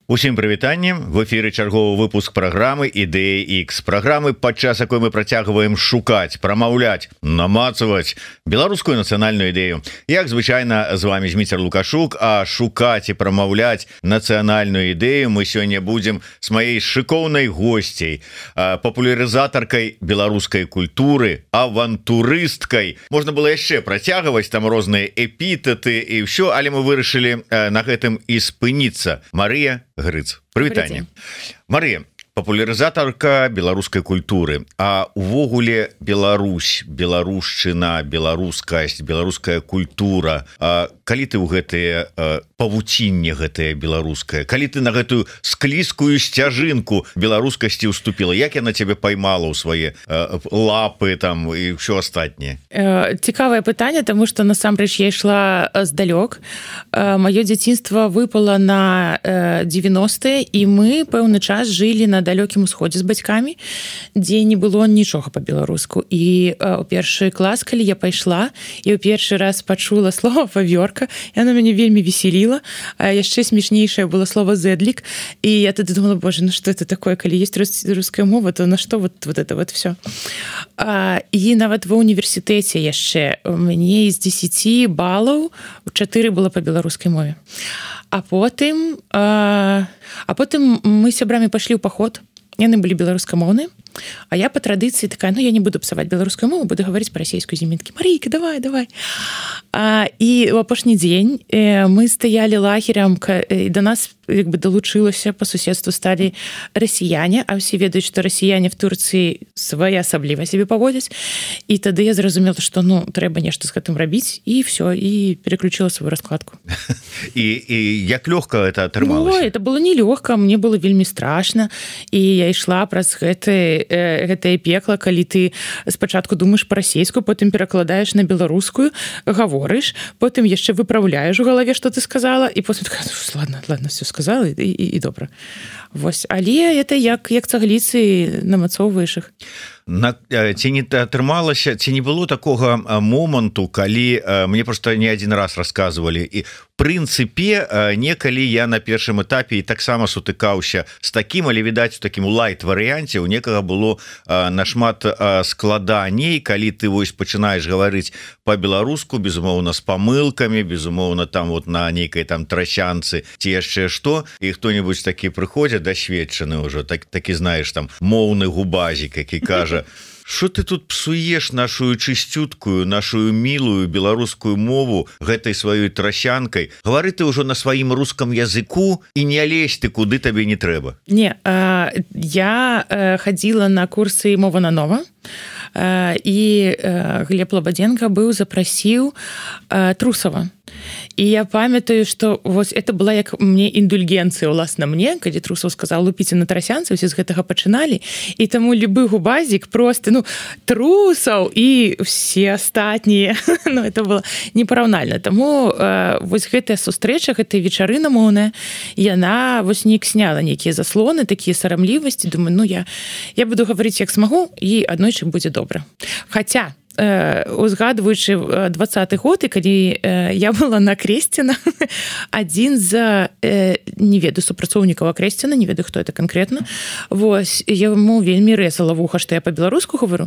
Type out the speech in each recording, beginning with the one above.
Усім прывітанне, в эфіры чарговы выпуск праграмы Ідэя X, праграмы, падчас якой мы працягваем шукаць, прамаўляць, намацаваць беларускую нацыянальную ідэю. Як звычайна, з вами Зміцер Лукашук, а шукаць і прамаўляць нацыянальную ідэю мы сёння будзем з маёй шыкоўнай госцей, папулярызатаркай беларускай культуры, авантурысткай. Можна было яшчэ працягваць там розныя эпітэты і ўсё, але мы вырашылі на гэтым і спыніцца. Марыя Грыц. Прывітанне. Марыя, папулярызатарка беларускай культуры, а увогуле Беларусь, беларушчына, беларускасць, беларуская культура. Калі ты ў гэтае павуцінне гэтае беларускае, калі ты на гэтую склізкую сцяжынку беларускасці ўступіла, як яна цябе паймала ў свае лапы там і ўсё астатняе? Цікавае пытанне, таму што насамрэч я ішла здалёк. Маё дзяцінства выпала на 90-е, і мы пэўны час жылі на далёкім усходзе з бацькамі, дзе не было нічога па-беларуску. І ў першы клас, калі я пайшла, і ў першы раз пачула слова «вавёрка», яно мяне вельмі весяліла. А яшчэ смешнейшае было слово «зэдлік». І я тады думала, боже, ну што это такое, калі есть руская мова, то на што вот это вот всё. І нават ва універсітэце яшчэ у мяне з 10 балаў 4 было па беларускай мове. А потым мы з сябрамі пайшлі ў паход. Яны былі беларускамоўныя, а я па традыцыі такая, ну я не буду псаваць беларускую мову, буду гаварыць па-расейскую. Зімінкі: Марійка, давай. І ў апошні дзень мы стаялі лагерам, і да нас як бы далучылася па суседству сталі расіяне, а ўсе ведаюць, што расіяне в Турцыі своеасабліва сябе паводзяць. І тады я зразумела, што ну трэба нешта з гэтым рабіць, і все, і переключила сваю раскладку. І як лёгка это атрымалася? Это было нелёгка, мне было вельмі страшна, і я ішла праз гэтае пекла, калі ты спачатку думаеш па-расейску, потым перакладаеш на беларускую, гаворыш, потым яшчэ выпраўляеш у галаве, што ты сказала, і потым такая, ладно, все сказала, і добра. Вось, але это як цагліцы намацоўваеш іх. Ці не атрымалася, ці не было такога моманту, калі мне просто не адзін раз расказвалі, і в прынцыпе некалі я на першым этапе і таксама сутыкаўся з такім, але відаць у такім лайт-варыянце у некага было нашмат складаней, калі ты вось пачынаеш гаварыць па-беларуску, безумоўна з памылкамі, безумоўна там вот на нейкай там трасянцы ці яшчэ што, і хто-небудзь такі прыходзіць дасведчаны ўжо, такі знаеш там моўны губазік, які кажа: «Що ты тут псуеш нашу чысцюткую, нашу мілую беларускую мову гэтай сваёй трасянкай? Гавары ты ўжо на сваім рускам языку і не лезь ты, куды табе не трэба». Не, я хадзіла на курсы «Мова на нова», і Глеб Лабадзенка запрасіў Трусова. І я памятаю, што вось это была як мне індульгенцыя, уласна мне, калі Трусаў сказаў: «Лупіце на трасянцы», усе з гэтага пачыналі, і таму любы губазік просто, Трусаў і все астатнія, это было непараўнальна. Таму вось гэтая сустрэча, гэтая вечарына моўная, яна вось неяк сняла нейкія заслоны, такія сарамлівасці. Думаю, я буду гаварыць як смагу, і аднойчы будзе добра. Хаця узгадваючы 20-й год, і калі я была на Кресціна, адзін з не ведаю супрацоўнікаў Акрэсціна, не ведаю, хто это канкрэтна, вось яму вельмі рэзала вуха, што я па-беларуску гавару,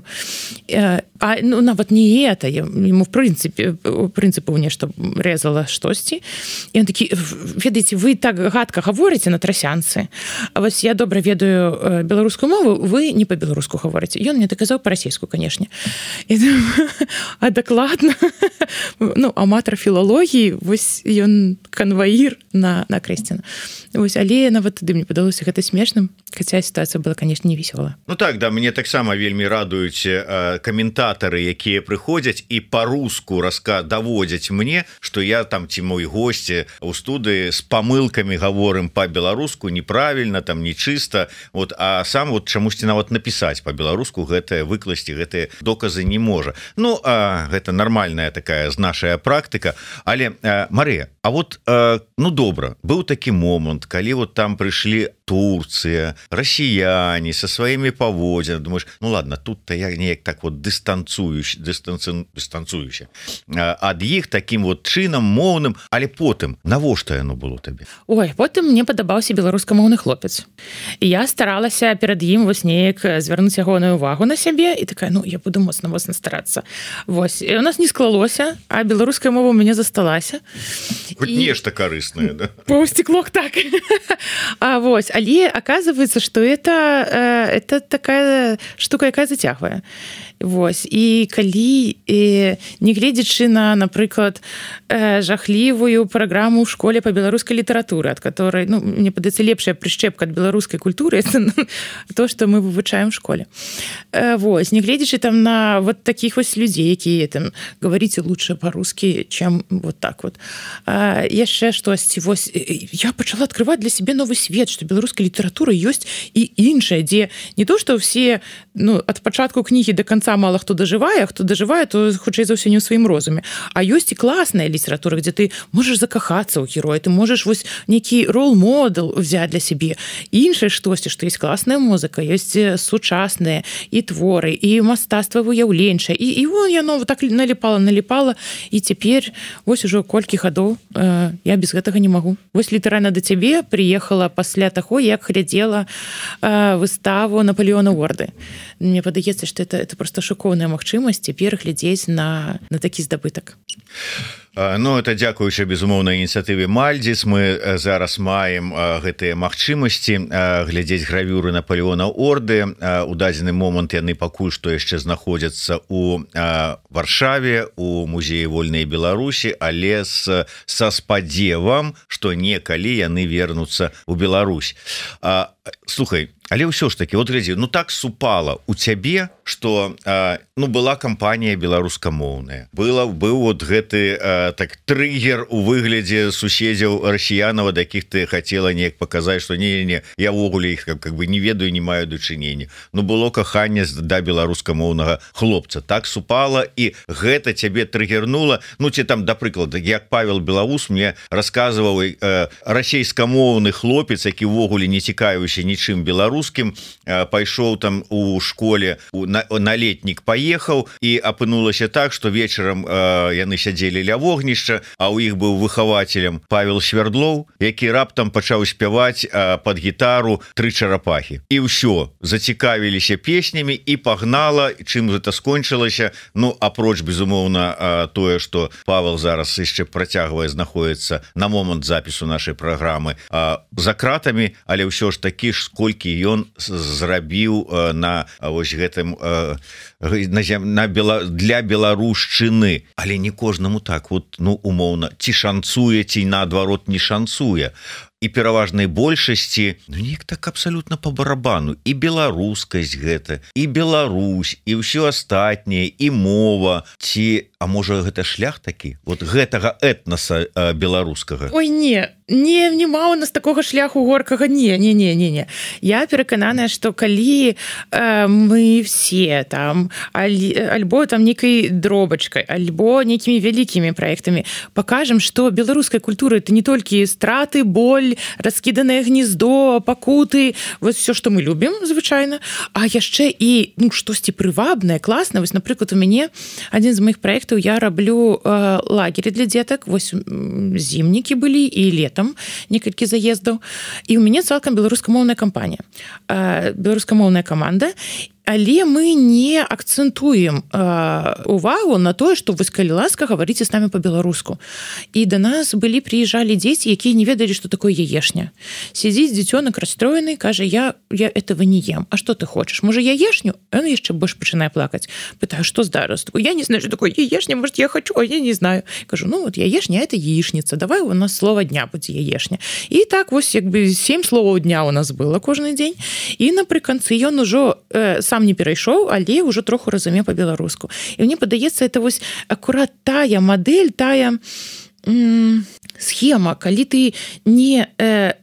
нават не это, яму в прынцыпу нешта рэзала штосьці, і ён такі: «Ведаеце, вы так гадка гаворыце на трасянцы, а вось я добра ведаю беларускую мову, вы не па-беларуску гаворыце». Ён мне так казаў па-расейску, канешне. І а дакладна, аматар філалогіі, вось ён канваір на Кресціна. Вось, але нават тады мне падалося гэта смешным, хаця сітуацыя была, канешне, не весёлая. Так, да, мне таксама вельмі радуюць каментатары, якія прыходзяць і па-руску даводзяць мне, што я там ці мой госці ў студыі з памылкамі гаворым па-беларуску неправільна, там нечыста, а сам чамусьці нават напісаць па-беларуску гэтае, выкласці гэтыя доказы не можа. Гэта нармальная такая нашая практыка. Але, Марыя, добра, быў такі момант, калі там прыйшлі Турцыя, расіяне са сваімі паводзінамі, думаеш, ладно, тут-то я неяк так дыстанцыйна дыстанцуюся ад іх таким вот чынам моўным, але потым навошта яно было табе? Ой, потым мне падабаўся беларускамоўны хлопец. І я старалася перад ім вось неяк звярнуць ягоную увагу на сябе і такая, я буду моцна старацца. Вось, і у нас не склалося, а беларуская мова ў мяне засталася. Хоць нешта карыснае, да? Паўсцеклок так. Вось, але оказывается, что это такая штука, якая зацягвае. Вось, і калі нягледзячы на, напрыклад, жахлівую праграму ў школе па беларускай літаратуры, ад которой, мне падаецца, лепшая прышчэпка ад беларускай культуры, то, што мы вывучаем в школе. Вось, нягледзячы там на вот таких вось людзей, якія там говорите лучше по-русски, чем вот так вот. Яшчэ штосьці, вось, я пачала адкрываць для сябе новы свет, што беларуская літаратура ёсць і іншая, дзе не то, што ўсе ад пачатку кнігі до конца мало хто дажывае, а хто дажывае, то хутчэй за ўсё не ў сваім розуме. А ёсць і класная літаратура, дзе ты можаш закахацца ў героя, ты можаш вось нейкі рол-модэл взять для сябе. Іншае штосьці, што ёсць класная музыка, ёсць сучасныя і творы, і мастацтва выяўленчае. І яно так наліпала, і цяпер вось ужо колькі гадоў я без гэтага не магу. Вось літаральна да цябе прыехала пасля таго, як глядзела выставу Наполеона Орды. Мне падаецца, што это просто шокоўная магчымасць цяпер глядзець на такі здабытак. Это дзякуючы, безумоўна, ініцыятыве Мальдзіс. Мы зараз маем гэтыя магчымасці глядзець гравюры Наполеона Орды. У дадзены момант яны пакуль што яшчэ знаходзяцца ў Варшаве, у музеі вольнай Беларусі, але са спадзевам, што некалі яны вернуцца ў Беларусь. Слухай, але ўсё ж таки, вот глядзі, так супала у цябе, што была кампанія беларускамоўная. Быў вот гэты так трыгер у выглядзе суседзяў расіянаў, ад якіх ты хацела неяк паказаць, што не, я ўвогуле іх как бы не ведаю, не маю дачынення. Было каханне да беларускамоўнага хлопца. Так супала, і гэта цябе трыгернула. Ці там, да прыклада, як Павел Белаус мне расказваў, расейскамоўны хлопец, які ўвогуле не цікавіўся нічым беларускім, пайшоў там у школе на летнік паехаў, і апынулася так, што вечарам яны сядзелі ля вогнішча, а ў іх быў выхавацелем Павел Свердлоў, які раптам пачаў спяваць пад гітару «Тры чарапахі». І ўсё, зацікавіліся песнямі, і пагнала. Чым гэта скончылася? Апроч, безумоўна, тое, што Павел зараз яшчэ працягвае знаходзіцца на момант запісу нашай праграмы за кратамі, але ўсё ж такі ж, колькі ён зрабіў на вось гэтым для беларушчыны. Але не кожнаму так вот, умоўна, ці шанцуе, ці наадварот не шанцуе. І пераважнай большасці неяк так абсалютна па барабану. І беларускасць гэта, і Беларусь, і ўсё астатняе, і мова. А можа гэта шлях такі? Вот гэтага этнаса беларускага? Ой, нема у нас такога шляху горкага. Не. Я перакананая, што калі мы все там, альбо там нейкай дробачкай, альбо нейкімі вялікімі праектамі пакажам, што беларуская культура — это не толькі страты, боль, раскіданае гнездо, пакуты, вось все, што мы любім звычайна, а яшчэ і штосьці прывабнае, класнае. Вось, напрыклад, у мяне адзін з маіх праектаў, я раблю лагеры для дзетак. Вось зімнікі былі і летам некалькі заездаў, і ў мяне цалкам беларускамоўная кампанія, беларускамоўная каманда. Але мы не акцэнтуем увагу на тое, што вось калі ласка, гаварыце з намі па-беларуску. І да нас прыязджалі дзеці, якія не ведалі, што такое яешня. Сядзіць дзіцёнак расстроены, кажа, я этого не ем. А што ты хочаш? Можа, яешню? Ён яшчэ больш пачынае плакаць. Пытаю, што зараз? Я не знаю, што такое яешня, может, я хочу, а я не знаю. Кажу, вот яешня — это яичница. Давай у нас слово дня будзе яешня. І так вось 7 словаў дня у нас было кожны дзень. І напрыканцы ён ужо сам не перайшоў, але ўжо троху разумеў па-беларуску. І мне падаецца, это вось акурат тая мадэль, тая схема, калі ты не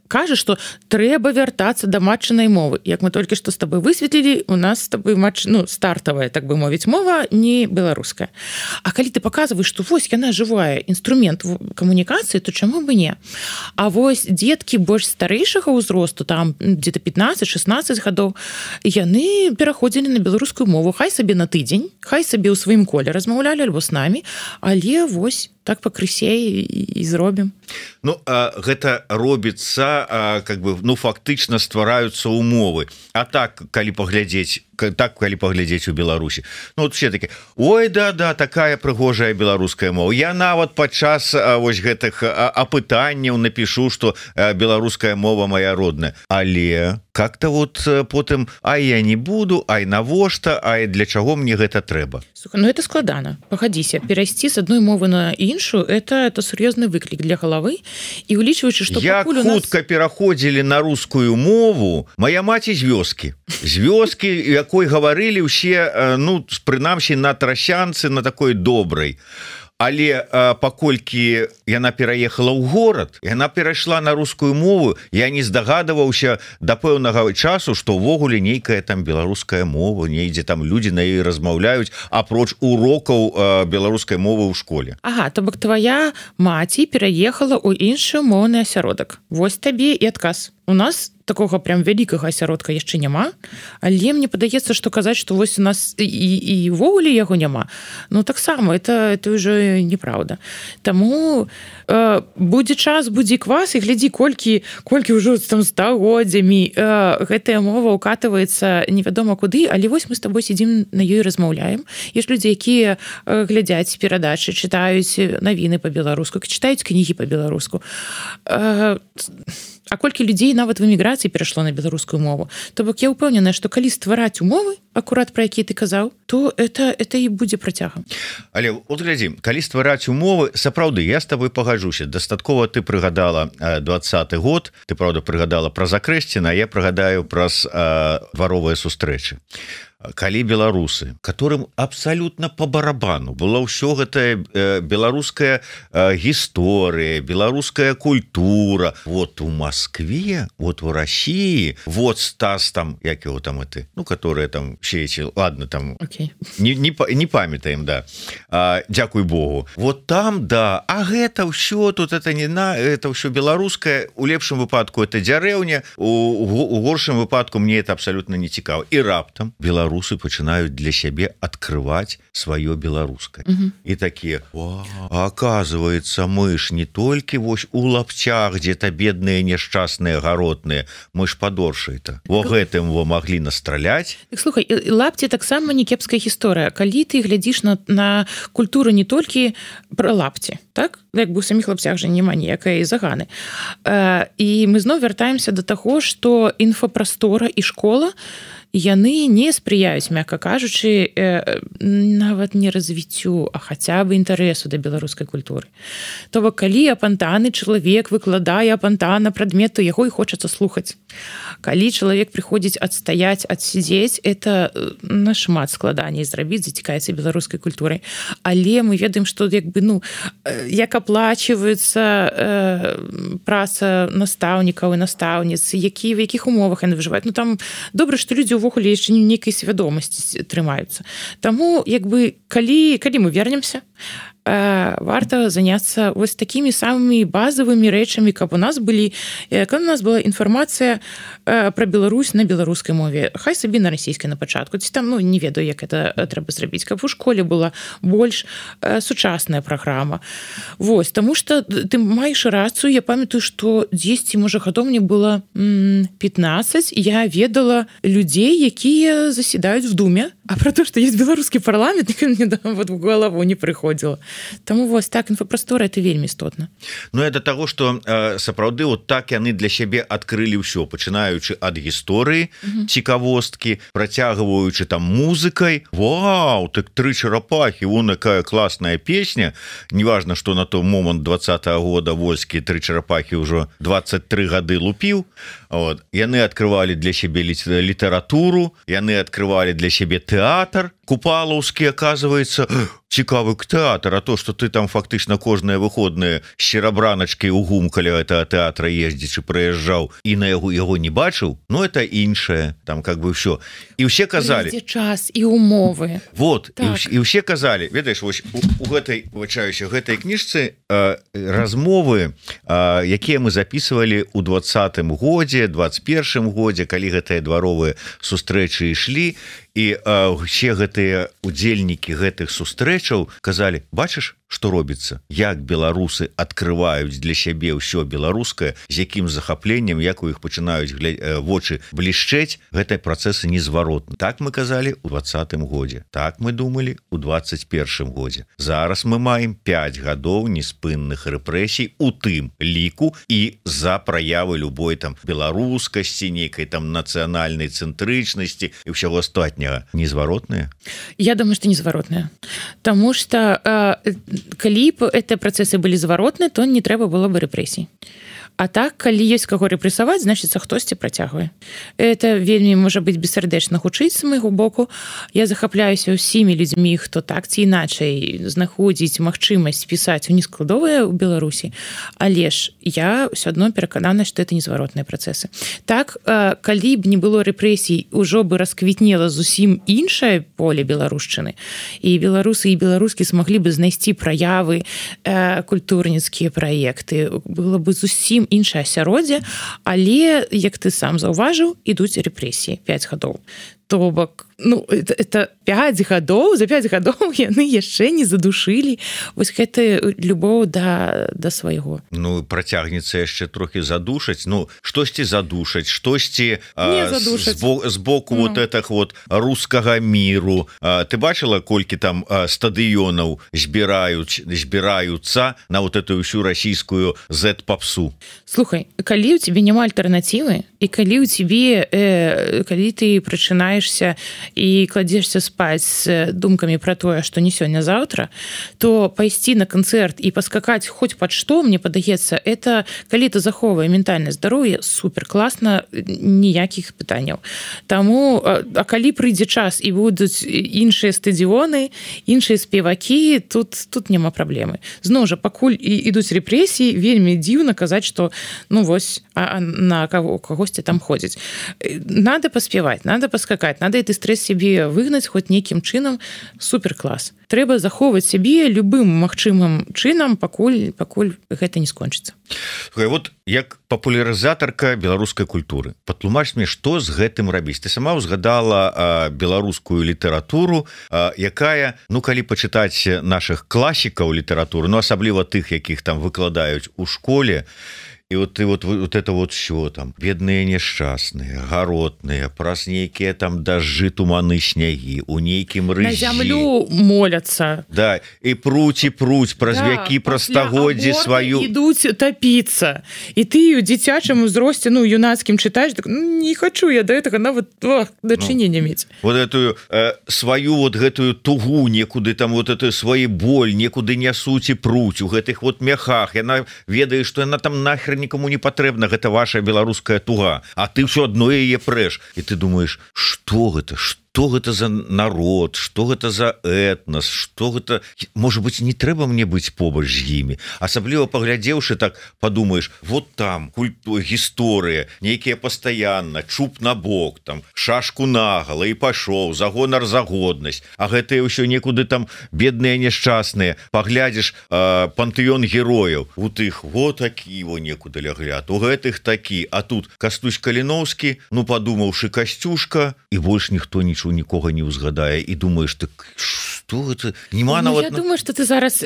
кажа, што трэба вяртацца да матчынай мовы. Як мы толькі што з табой высветлілі, у нас з табой стартавая, так бы мовіць, мова не беларуская. А калі ты паказваеш, што вось яна жывая інструмент камунікацыі, то чаму бы не? А вось дзеткі больш старэйшага ўзросту, там дзе-то 15-16 гадоў, яны пераходзілі на беларускую мову, хай сабе на тыдзень, хай сабе ў сваім коле размаўлялі альбо з намі, але вось так пакрысе і зробім. Ну, гэта робіцца, как бы, ну, фактычна ствараюцца умовы. А так, калі паглядзець у Беларусі, ну, вот все такі, ой, да, такая прыгожая беларуская мова. Я нават падчас вось гэтых апытанняў напишу, што беларуская мова моя родная. Але как-то вот потым, ай, я не буду, ай, навошта, ай, для чаго мне гэта трэба? Слухай, ну, это складана. Пагадзіся, перайсці з адной мовы на іншую, это сур'ёзны выклік для галавы. І улічваючы, што пакуль у нас... хутка пераходзілі на рускую мову, моя маці з вёскі, якой гаварылі ўсе, ну, прынамсі, на трасянцы, на такой добрай. Але паколькі яна пераехала ў горад, яна перайшла на рускую мову, я не здагадываўся да пэўнага часу, што ўвогуле нейкая там беларуская мова, недзе там людзі на ёй размаўляюць, апроч урокаў беларускай мовы ў школе. Ага, то бок твая маці пераехала ў іншы моўны асяродак. Вось табе і адказ. У нас такога прям вялікага асяродка яшчэ няма, але мне падаецца, што казаць, што вось у нас і ўвогуле яго няма, ну таксама это ўжо неправда. Таму будзе час, будзе квас, і глядзі, колькі ўжо там стагоддзямі гэтая мова ўкатваецца невядома куды, але вось мы з табой сидзім на ёй размаўляем. Ёсць людзі, якія глядзяць перадачы, чытаюць навіны па-беларуску, чытаюць кнігі па-беларуску. А колькі людзей нават в эміграцыі перайшло на беларускую мову. То бок я ўпэўненая, што калі ствараць умовы, акурат пра якія ты казаў, то это і будзе працягам. Але от глядзі, калі ствараць умовы, сапраўды, я з табой пагаджуся. Дастаткова ты прыгадала 20-й год, ты, правда, прыгадала пра Закрэсціна, а я прыгадаю праз дваровыя сустрэчы. Калі беларусы, которым абсолютно по барабану была ўсё гэтая беларуская гісторыя, беларуская культура, вот у Москве, вот в России, вот Стас там, як его там это, ну, которые там все эти, ладно, там, okay. не памятаем, да, дзякуй Богу, вот там, да, а гэта ўсё, тут это не это ўсё беларускае, у лепшым выпадку это дзярэўня, у горшым выпадку мне это абсолютно не цікава, і раптам беларусы пачынаюць для сябе открывать свое беларускае. І такие, оказывается, мы ж не толькі вось у лапцях, где-то бедныя несчастныя гаротныя, мы ж падоршай-то. Во гэтым во маглі настраляць. Слухай, лапці таксама не кепская гісторыя. Калі ты глядзіш на культуру не толькі пра лапці, так? Як бы у саміх лапцях жа няма ніякай заганы. І мы зноў вяртаемся да таго, што інфапрастора і школа яны не спрыяюць, мякка кажучы, нават не развіццю, а хаця бы інтарэсу да беларускай культуры. То бок, калі апантаны чалавек выкладае апантана прадмету, яго і хочацца слухаць. Калі чалавек прыходзіць адстаяць, адсідзець, это нашмат складаней зрабіць, зацікаецца беларускай культурай. Але мы ведаем, што як бы, ну, як аплачваецца праца настаўнікаў і настаўніц, в якіх умовах яны выжываюць. Ну, там добра, што людзі увогуле яшчэ нейкай свядомасці трымаюцца. Таму, як бы, калі мы вернемся, варта заняцца вось такімі самымі базавымі рэчамі, каб у нас была інфармацыя пра Беларусь на беларускай мове. Хай сабе на расійскай на пачатку. Ці там, ну, не ведаю, як это трэба зрабіць. Каб у школе была больш сучасная праграма. Вось, таму што ты маеш рацыю, я памятаю, што 10, можа, гадоў мне было 15, і я ведала людзей, якія засядаюць в Думе, а пра то, што ёсць беларускі парламент, мне вот в галаву не прыходзіла. Таму вось так інфапрастора это вельмі істотна. Ну это таго, што сапраўды вот так яны для сябе адкрылі ўсё, пачынаючы ад гісторыі, цікавосткі, працягваючы там музыкай. Вау, так 3 чарапахі, вон якая класная песня. Неважна, што на той момант 20-го года Вольскі 3 чарапахі ўжо 23 гады лупіў. Вот. Яны адкрывалі для сябе літаратуру, яны адкрывалі для сябе тэатр. Купалаўскі, оказывается, цікавы тэатр, а то, что ты там фактычна кожныя выходныя серабраначкі у гум каля гэтага тэатра ездзячы прыязджаў і на яго не бачыў, ну это іншае, там как бы все. І ўсе казалі час і умовы. Вот, так. І ўсе казалі, ведаеш, вось у гэтай гэтай кніжцы размовы, якія мы записывалі у 20-м годзе, 21-м годзе, калі гэтыя дваровыя сустрэчы ішлі, і усе гэтыя удзельнікі гэтых сустрэчаў казалі, бачыш, што робіцца, як беларусы адкрываюць для сябе ўсё беларускае, з якім захапленнем, як у іх пачынаюць вочы блішчэць, гэтыя працэсы незваротны. Так мы казалі у 20-м годзе, так мы думалі у 21-м годзе. Зараз мы маем 5 гадоў неспынных рэпрэсій, у тым ліку і за праявы любой там беларускасці, нейкай там нацыянальнай цэнтрычнасці і ўсяго астатняга. Незваротныя? Я думаю, что незваротныя. Таму што калі б гэтыя працэсы былі зваротныя, то не трэба было бы рэпрэсій. А так, калі ёсць каго рэпрэсаваць, значыцца, хтосьці працягвае. Это вельмі можа быць бессардэчна гучыць з майго боку. Я захапляюся ўсімі людзьмі, хто так ці іначай знаходзіць магчымасць пісаць унескладовыя ў Беларусі. Але ж я ўсё адно пераканана, што это незваротныя працэсы. Так, калі б не было рэпрэсій, ужо бы расквітнела зусім іншае поле беларушчыны. І беларусы і беларускі смаглі бы знайсці праявы, культурніцкія праекты. Было бы зусім іншае асяроддзе, але, як ты сам заўважыў, ідуць рэпрэсіі 5 гадоў. То бок, ну, это 5 гадоў, за 5 гадоў яны яшчэ не задушылі вось гэта любоў да свайго. Ну, працягнецца яшчэ трохі задушаць, ну, штосьці задушаць, штосьці з боку вот этих вот рускага міру. Ты бачыла, колькі там стадыёнаў збіраюцца на вот эту ўсю расійскую Z-попсу? Слухай, калі ў цябе няма альтэрнатывы, і калі ў цябе, калі ты прачынаешься і кладзешся спаць з думкамі пра тое, што не сёння-заўтра, то пайсці на канцэрт і паскакаць хоць пад што, мне падаецца, это, калі ты захоўвае ментальнае здароўе, супер класна, ніякіх пытанняў. Таму, а калі прыйдзе час і будуць іншыя стадіёны, іншыя спевакі, тут няма праблемы. Зноў жа, пакуль ідуць рэпрэсіі, вельмі дзіўна казаць, што, ну вось, на кагосьці там ходзіць. Надо паспяваць, надо паскакаць, надо гэты стресс себе выгнаць хоць нейкім чынам, супер клас. Трэба захоўваць сябе любым магчымым чынам, пакуль гэта не скончыцца. Вот як папулярызатарка беларускай культуры, патлумач мне, што з гэтым рабіць? Ты сама ўзгадала беларускую літаратуру, якая, ну, калі пачытаць нашых класікаў літаратуры, ну, асабліва тых, якіх там выкладаюць у школе, і вот это вот все там, бедныя няшчасныя, гаротныя, праз нейкія там дажджы, туманы, снягі, у нейкім рызі. На зямлю моляцца. Да, і пруць, праз вякі, праз стагоддзі сваю. Ідуць тапіцца. І ты у дзіцячым узросце, ну, юнацкім чытаеш, так, ну, не хочу я до гэтага нават дачынення мець. Вот эту сваю вот гэтую тугу, некуды там вот эту свой боль, некуды нясуць і пруць у гэтых вот мяхах. Яна ведае, што яна там нахер нікому не патрэбна, гэта ваша беларуская туга, а ты ўсё адно яе прэш, і ты думаеш, што гэта за народ, што гэта за этнас, што гэта, можа быць, не трэба мне быць побач з імі, асабліва паглядзеўшы, так падумаеш, вот там гісторыя, нейкія пастаянна, чуб на бок, там шашку нагала і пашоў, за гонар, за годнасць, а гэтыя ўсё некуды там бедныя няшчасныя, паглядзіш пантэён герояў, у тых вот такі во некуды лягляд, у гэтых такі, а тут Кастусь Каліноўскі, ну падумаўшы, Касцюшка, і больш ніхто нічого нікога не ўзгадае, і думаеш, так што гэта? Нема нават... Я думаю, што ты зараз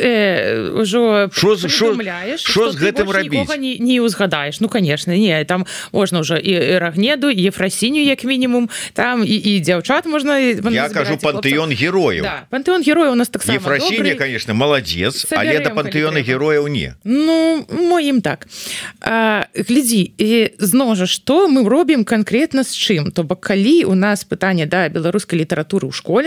ўжо прыдумляеш, што з гэтым рабіць? Нікога не ўзгадаеш. Ну, конечно, не, там можна ўжо і Рагнеду, і Ефрасіню, як мінімум, там і дзяўчат можна... Я кажу пантэён герояў. Да, пантэён герояў у нас таксама добрый. Ефрасіня, конечно, маладзец, але да пантэёна герояў не. Ну, моім так. Глядзі, зноў жа, што мы робім канкрэтна з чым? То бок, калі у нас пытанне да беларускай літаратуры ў школе,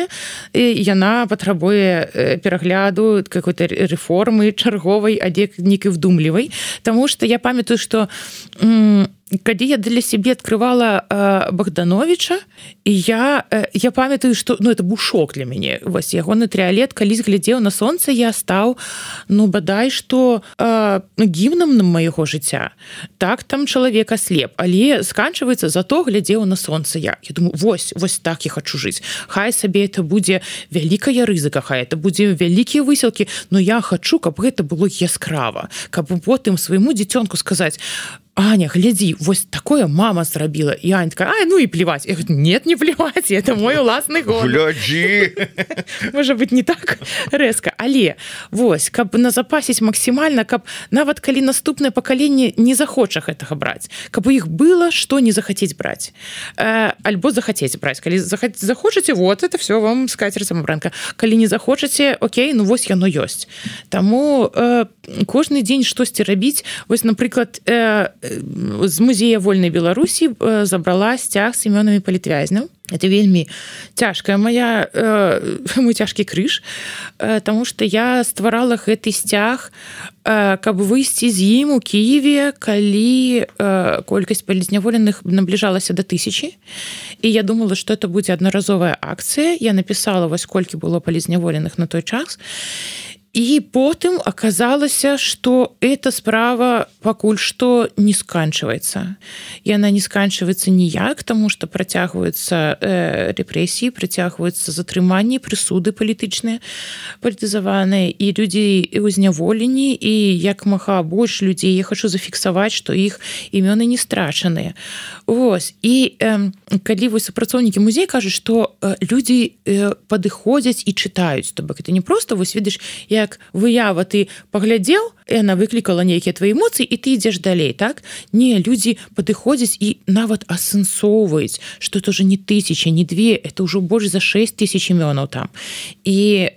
яна патрабуе перагляду, какой-то рэформы чарговай, але нейкай вдумлівай, таму што я памятаю, што калі я для сябе открывала Богдановича, і я памятаю, что это быў шок для мяне. Вось ягоны трыалет, калі глядзеў на сонца, я стаў бадай што гімнам майго жыцця. Так, там чалавек аслеп, але сканчваецца, зато глядзеў на сонца я. Я думаю, вось так я хочу жыць. Хай сабе это будзе вялікая рызыка, хай это будзе вялікія высілкі, но я хочу, каб гэта было яскрава, каб потым свайму дзіцёнку сказаць: Аня, глядзі, вось такое мама зрабіла. І Аня такая: ну и плевать. Я говорю: нет, не плевать, это мой уласны год. Глядзі. Может быть, не так рэзка, але вось, каб назапасіць максімальна, каб нават калі наступнае пакаленне не захоча гэтага браць, каб у іх было што не захацець браць. Альбо захацець браць. Калі захочаце, вот, это все вам скатерть-самабранка. Калі не захочаце, окей, ну вось яно ёсць. Таму кожны дзень штосьці рабіць. Вось, напрыклад, з музея вольнай Беларусі забрала сцяг з імёнамі палітвязняў. Это вельмі цяжкая мой цяжкі крыж, таму што я стварала гэты сцяг, каб выйсці з ім у Кіеве, калі колькасць палізняволеных набліжалася да 1000. І я думала, што это будзе аднаразовая акцыя. Я напісала, вось колькі было палізняволеных на той час. І потым аказалася, што эта справа пакуль што не сканчваецца. Яна не сканчваецца ніяк, таму што працягваюцца рэпрэсіі, працягваюцца затрыманні, прысуды палітычныя, палітызаваныя, і людзі ўзняволені, і як мага больш людзей. Я хочу зафіксаваць, што іх імёны не страчаныя. Вось. І калі вось супрацоўнікі музея кажуць, што людзі падыходзяць і чытаюць, то бок это не проста, вось видиш, як выява ты паглядзеў, і яна выклікала нейкія твои эмоцыі, і ты ідзеш далей, так? Не, людзі падыходзяць і нават асэнсоўваюць, што это уже не 1000, не 2, это ўжо больш за 6000 імёнаў там. І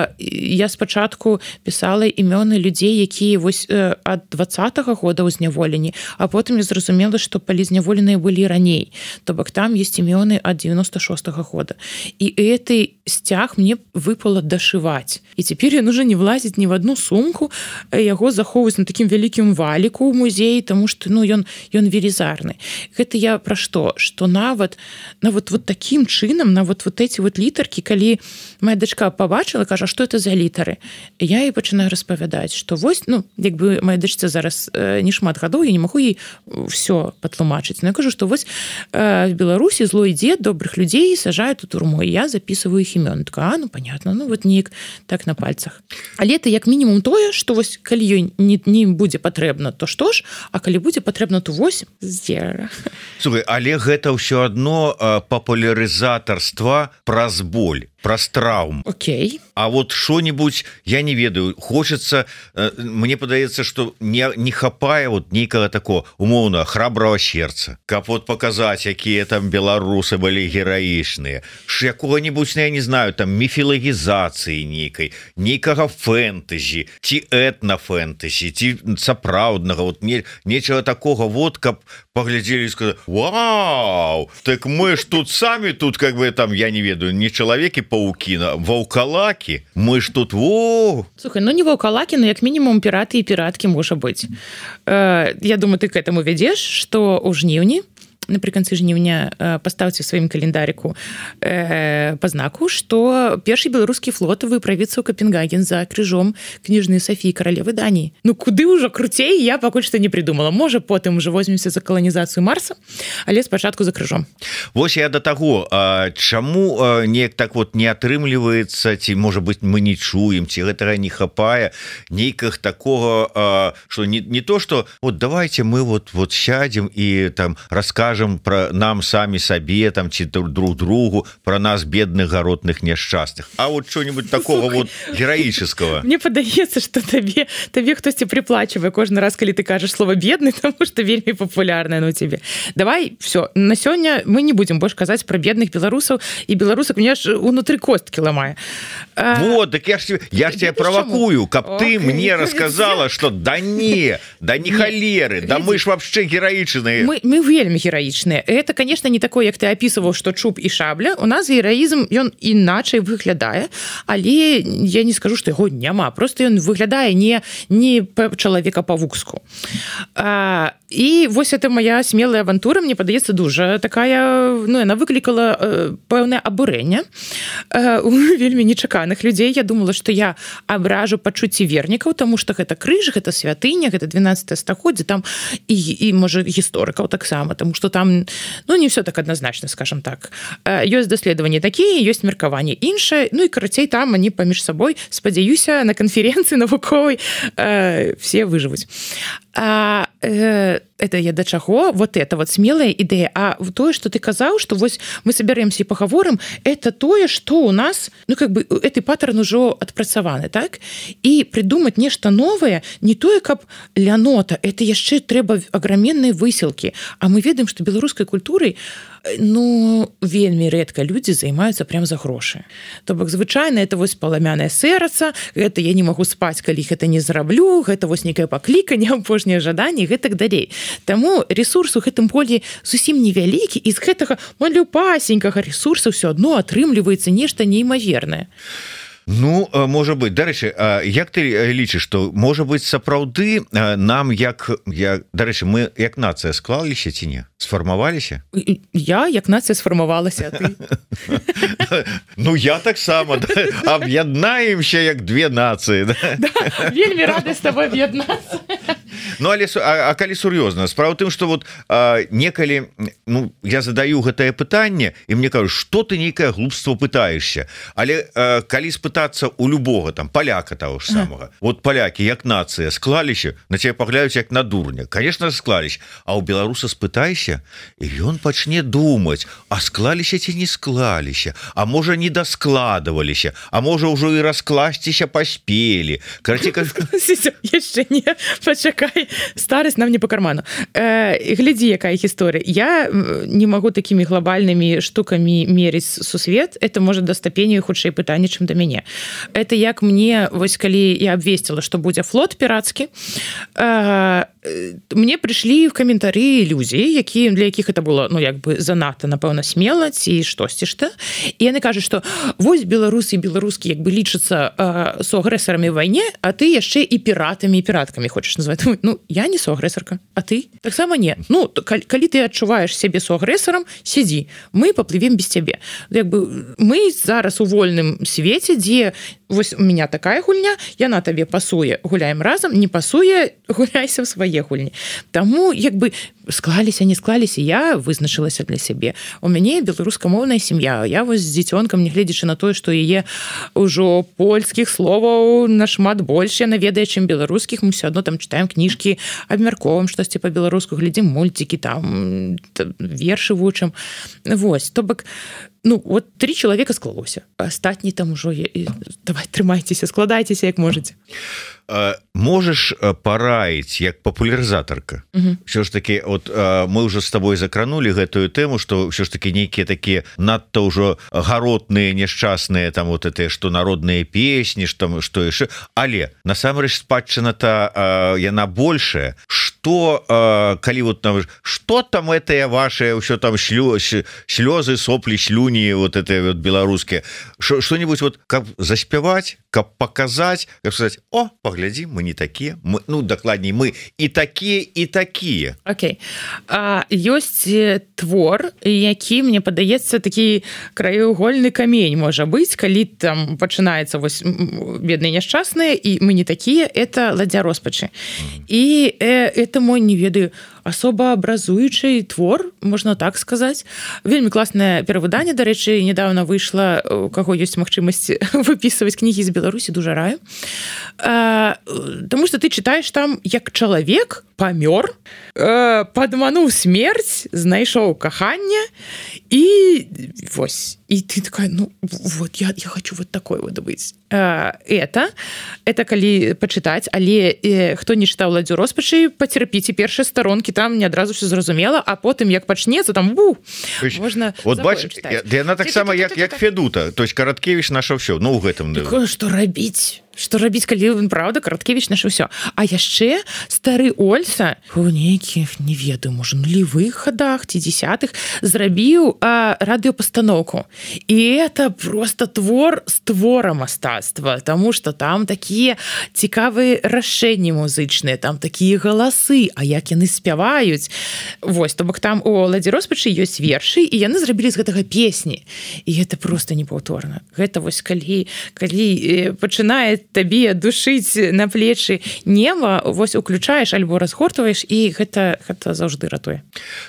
я спачатку пісала імёны людзей, якія вось ад 20-го года ўзняволені, а потым я зразумела, што палізняволеныя былі раней. То бок там ёсць імёны ад 96-го года. І гэты сцяг мне выпала дашываць. І цяпер ён уже не влазіць ні в одну сумку, яго захоўваюць на такім вялікім валіку ў музеі, таму што ён велізарны. Гэта я пра што? Што нават вот такім чынам, нават вот эти вот літаркі, калі моя дачка пабачыла, кажа, што это за літары? Я ёй пачынаю распавядаць, што вось, як бы моя дачцы зараз не шмат гадоў, я не магу ей все патлумачыць. Но я кажу, што вось в Беларусі злой дзед добрых людзей сажаюць у турму, і я записываю іх імёны. Такая: ну понятно, вот неяк так на пальцах. Але это як мінімум тое, што вось калі ёй не будзе патрэбна, то што ж, а калі будзе патрэбна, то вось з'ера. Слухай, але гэта ўсё адно папулярызатарства праз боль, праз траўм. Окей. А вот что-нибудь, я не ведаю, хочется, мне падаецца, что не хапае вот нейкага такого умоўна храброго сердца, каб вот показать, якія там беларусы былі гераічныя, якога-нибудь, я не знаю, там міфілагізацыі нейкага фэнтэзі, ці этна-фэнтэзі, ці сапраўднага, вот нечага такого, вот, каб поглядели и сказали: вау, так мы ж тут сами, тут как бы там, я не ведаю, не человеки-пауки, а ваўкалаки, мы ж тут, Слухай, не ваўкалаки, но як минимум пираты и пиратки может быть. Я думаю, ты к этому ведешь, что у жніўні, напрыканцы жніўня, паставце ў сваім календарыку пазнаку, што першы беларускі флот выправіцца ў Капенгаген за крыжом кніжнай Сафіі, каралевы Даніі. Куды ўжо круцей я пакуль што не придумала. Можа, потым уже возьмемся за каланізацыю Марса, але спачатку за крыжом. Вось я да таго, чаму неяк так вот не атрымліваецца, ці, можа быть, мы не чуем, ці гэтага не хапае нейках такого, что не то, что вот давайте мы вот сядем и там расскажем про нам сами сабе, там, ці друг другу, про нас, бедных, гаротных, няшчастных. А вот что-нибудь такого вот героического. Мне падаецца, что табе хтосьці приплачивае кожны раз, калі ты кажаш слово бедны, потому что вельмі популярное у тебе. Давай, все, на сёння мы не будем больше казаць про бедных беларусаў и беларусак, мне ж унутры косткі ламае. Вот, так я ж тебя провокую, каб ты мне рассказала, что да не холеры, да мы ж вообще героичные. Мы вельмі героичные. гераічныя. Это, конечно, не такое, як ты опісваў, што чуб і шабля. У нас гераізм, ён іначай выглядае, але я не скажу, што яго няма. Просто ён выглядае не чалавека-павукску. І вось это моя смелая авантура, мне падаецца, дужа такая, яна выклікала пэўнае абурэнне у вельмі нечаканых людзей. Я думала, што я абражу пачуцці вернікаў, таму што гэта крыж, гэта святыня, гэта 12 стагоддзе, там і можа, гісторыкаў таксама, таму што там, не все так адназначна, скажем так. Ёсць даследаванні такія, ёсць меркаванне іншае, і карацей, там они паміж сабой, спадзяюся, на канферэнцыі навуковай все выжывуць. Это я да чаго? Вот это вот смелая ідэя. А тое, што ты казаў, што вось мы сабяремся і пагаворым, это тое, што у нас, гэты паттерн ужо адпрацаваны, так? І придумаць нешта новае, не тое, каб лянота, это яшчэ трэба аграменныя высілкі. А мы ведаем, што беларускай культурай вельмі рэдка людзі займаюцца прям за грошы. То бок, звычайна, это вось паламянае сэрца, гэта я не магу спаць, калі гэта не зраблю, гэта вось некае пакліканне, апошняе жаданне, гэтак далей. Таму ресурс у гэтым полі зусім невялікі, і з гэтага малюпасенькага ресурса ўсё адно атрымліваецца нешта неймавернае. Можа быць. Дарэчы, як ты лічыш, што можа быць сапраўды нам дарэчы, мы як нацыя склаліся ці не? Сфармаваліся? Я як нацыя сфармавалася, а ты? Я таксама. Аб'яднаемся як две нацыі. Вельмі рада з табой аб'яднацца. Але калі сур'ёзна, справа ў тым, што вот некалі я задаю гэтае пытанне, і мне кажуць, што ты нейкае глупства пытаешся. Але калі спытацца у любога там паляка таго ж самага, вот палякі як нацыя склаліся, на цябе паглядаюць як на дурня. Конечно, склаліся. А ў беларуса спытайся, і ён пачне думаць, а склаліся ці не склаліся, а можа не даскладваліся, а можа ўжо і раскласціся паспелі. Яшчэ не, пачакай, старасць нам не по карману. Глядзі, якая гісторыя. Я не магу такімі глобальнымі штукамі меріць сусвет. Это можа да ступені хутчэй пытанне, чым да мяне. Это як мне, вось калі я абвесціла, што будзе флот пірацкі, мне прыйшлі в каментары ілюзіі, для якіх это было, занадта, напэўна, смела ці штосьці што. І яны кажуць, што вось беларусы і беларускі лічацца суагрэсарамі ў вайне, а ты яшчэ і піратамі і піраткамі хочаш назваць. Я не суагрэсарка, а ты? Таксама не. Калі ты адчуваеш сябе суагрэсарам, сядзі, мы паплывем без цябе. Мы зараз у вольным свеце, дзе вось у меня такая гульня, яна табе пасуе, гуляем разам, не пасуе, гуляйся ў свае гульні. Таму, склаліся, не склаліся, я вызначылася для сябе. У мяне беларускамоўная сям'я. Я вось з дзіцёнкам, нягледзячы на тое, што яе ўжо польскіх словаў нашмат больш яна ведае, чым беларускіх. Мы ўсё адно там чытаем кніжкі, абмяркоўваем штосьці па-беларуску, глядзім мульцікі, там вершы вучым. Вось, то бок, 3 чалавека склалося. Астатні там ужо, давай, трымайцеся, складайцеся, як можаце. Можаш параіць як папулярызатарка. Ўсё ж такі, мы ўжо з табой закранулі гэтую тэму, што ўсё ж такі нейкія такія надта ўжо гаротныя, няшчасныя, там што народныя песні, што яшчэ. Але насамрэч спадчына-то яна большая. Што, калі што там гэтыя вашыя ўсё там слёзы, соплі, слюні, это беларускія. Што-нибудь каб заспяваць, каб паказаць, каб сказаць, паглядзі, мы не такія, дакладней, мы і такія, і такія. Окей. Ёсць твор, які, мне падаецца, такі краеугольны камень можа быць, калі там пачынаецца вось бедныя няшчасныя, і мы не такія, это ладдзя роспачы. І это мой, не ведаю, асобаабразуючы твор, можна так сказаць. Вельмі класнае перавыданне, дарэчы, недавно выйшла, у каго ёсць магчымасць выпісваць кнігі з Беларусі, дужа раю. Таму што ты чытаеш там, як чалавек памёр, падмануў смерць, знайшоў каханне, і вось. И ты такая, я хочу вот такой вот быть. Это калі пачытаць, але хто не чытаў ладдзю роспачы, пацерпіце першыя старонкі, там не адразу все зразумела, а потым як пачнецца, там можна бач, яна таксама як Федута, то есть Караткевіч наша ўсё, ў гэтым. Такое, што рабіць? што рабіць, калі правда Караткевіч наш усё. А яшчэ стары Ольса у нейкіх, не ведаю, можа, нулевых гадах ці 10-х зрабіў радыёпастаноўку. І это просто твор з твора мастацтва, таму што там такія цікавыя рашэнні музычныя, там такія галасы, а як яны спяваюць. Вось, то бок там у ладзе роспачы ёсць вершы, і яны зрабілі з гэтага песні. І гэта просто непаўторна. Гэта вось калі пачынае табе душыць на плечы неба, вось уключаеш альбо разгортваеш, і гэта заўжды ратуе.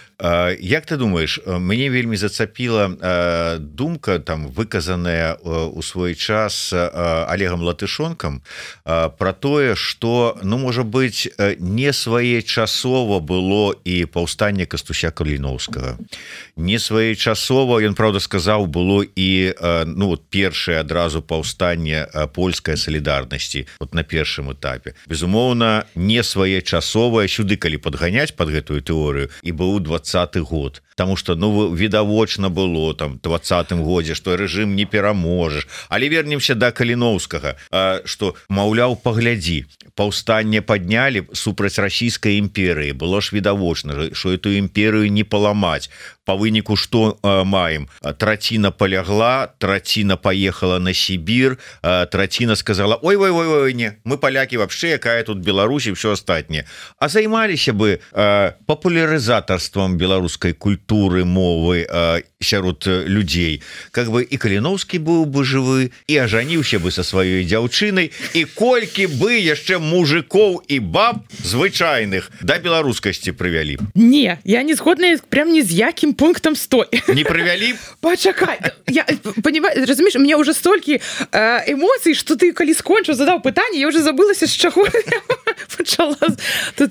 Як ты думаеш, мяне вельмі зацапіла думка там выказаная у свой час Олегом Латышонкам про тое, што можа быць не своечасова было і паўстанне Кастуся Каліноўскага, не своечасова, ён правда сказаў, было і першае адразу паўстанне польскай салідарнасці на першым этапе. Безумоўна, не своечасовае, сюды калі падганяць под гэтую тэорыю, і быў 20-й год. Таму што відавочна было там 20-м годзе, што рэжым не пераможаш. Але вернемся да Каліноўскага, што, маўляў, паглядзі, паўстанне паднялі супраць расійскай імперыі. Было ж відавочна, што эту імперыю не паламаць. Па выніку што маем? Траціна палягла, траціна паехала на Сібір, траціна сказала: ой, не, мы палякі вообще, якая тут Беларусь і ўсё астатняе. А займаліся бы папулярызатарствам беларускай культуры, мовы сярод людзей. Как бы і Каліноўскі быў бы жывы, і ажаніўся бы са сваёй дзяўчынай, і колькі бы яшчэ мужикоў і баб звычайных да беларускасці прывялі. Не, я не згодная прям ні з якім пунктам 100. Не прывялі? Пачакай, я понимаю, разумееш, у меня уже столькі эмоцый, што ты калі скончыў, задаў пытанне, я уже забылася, з чаго пачала. Тут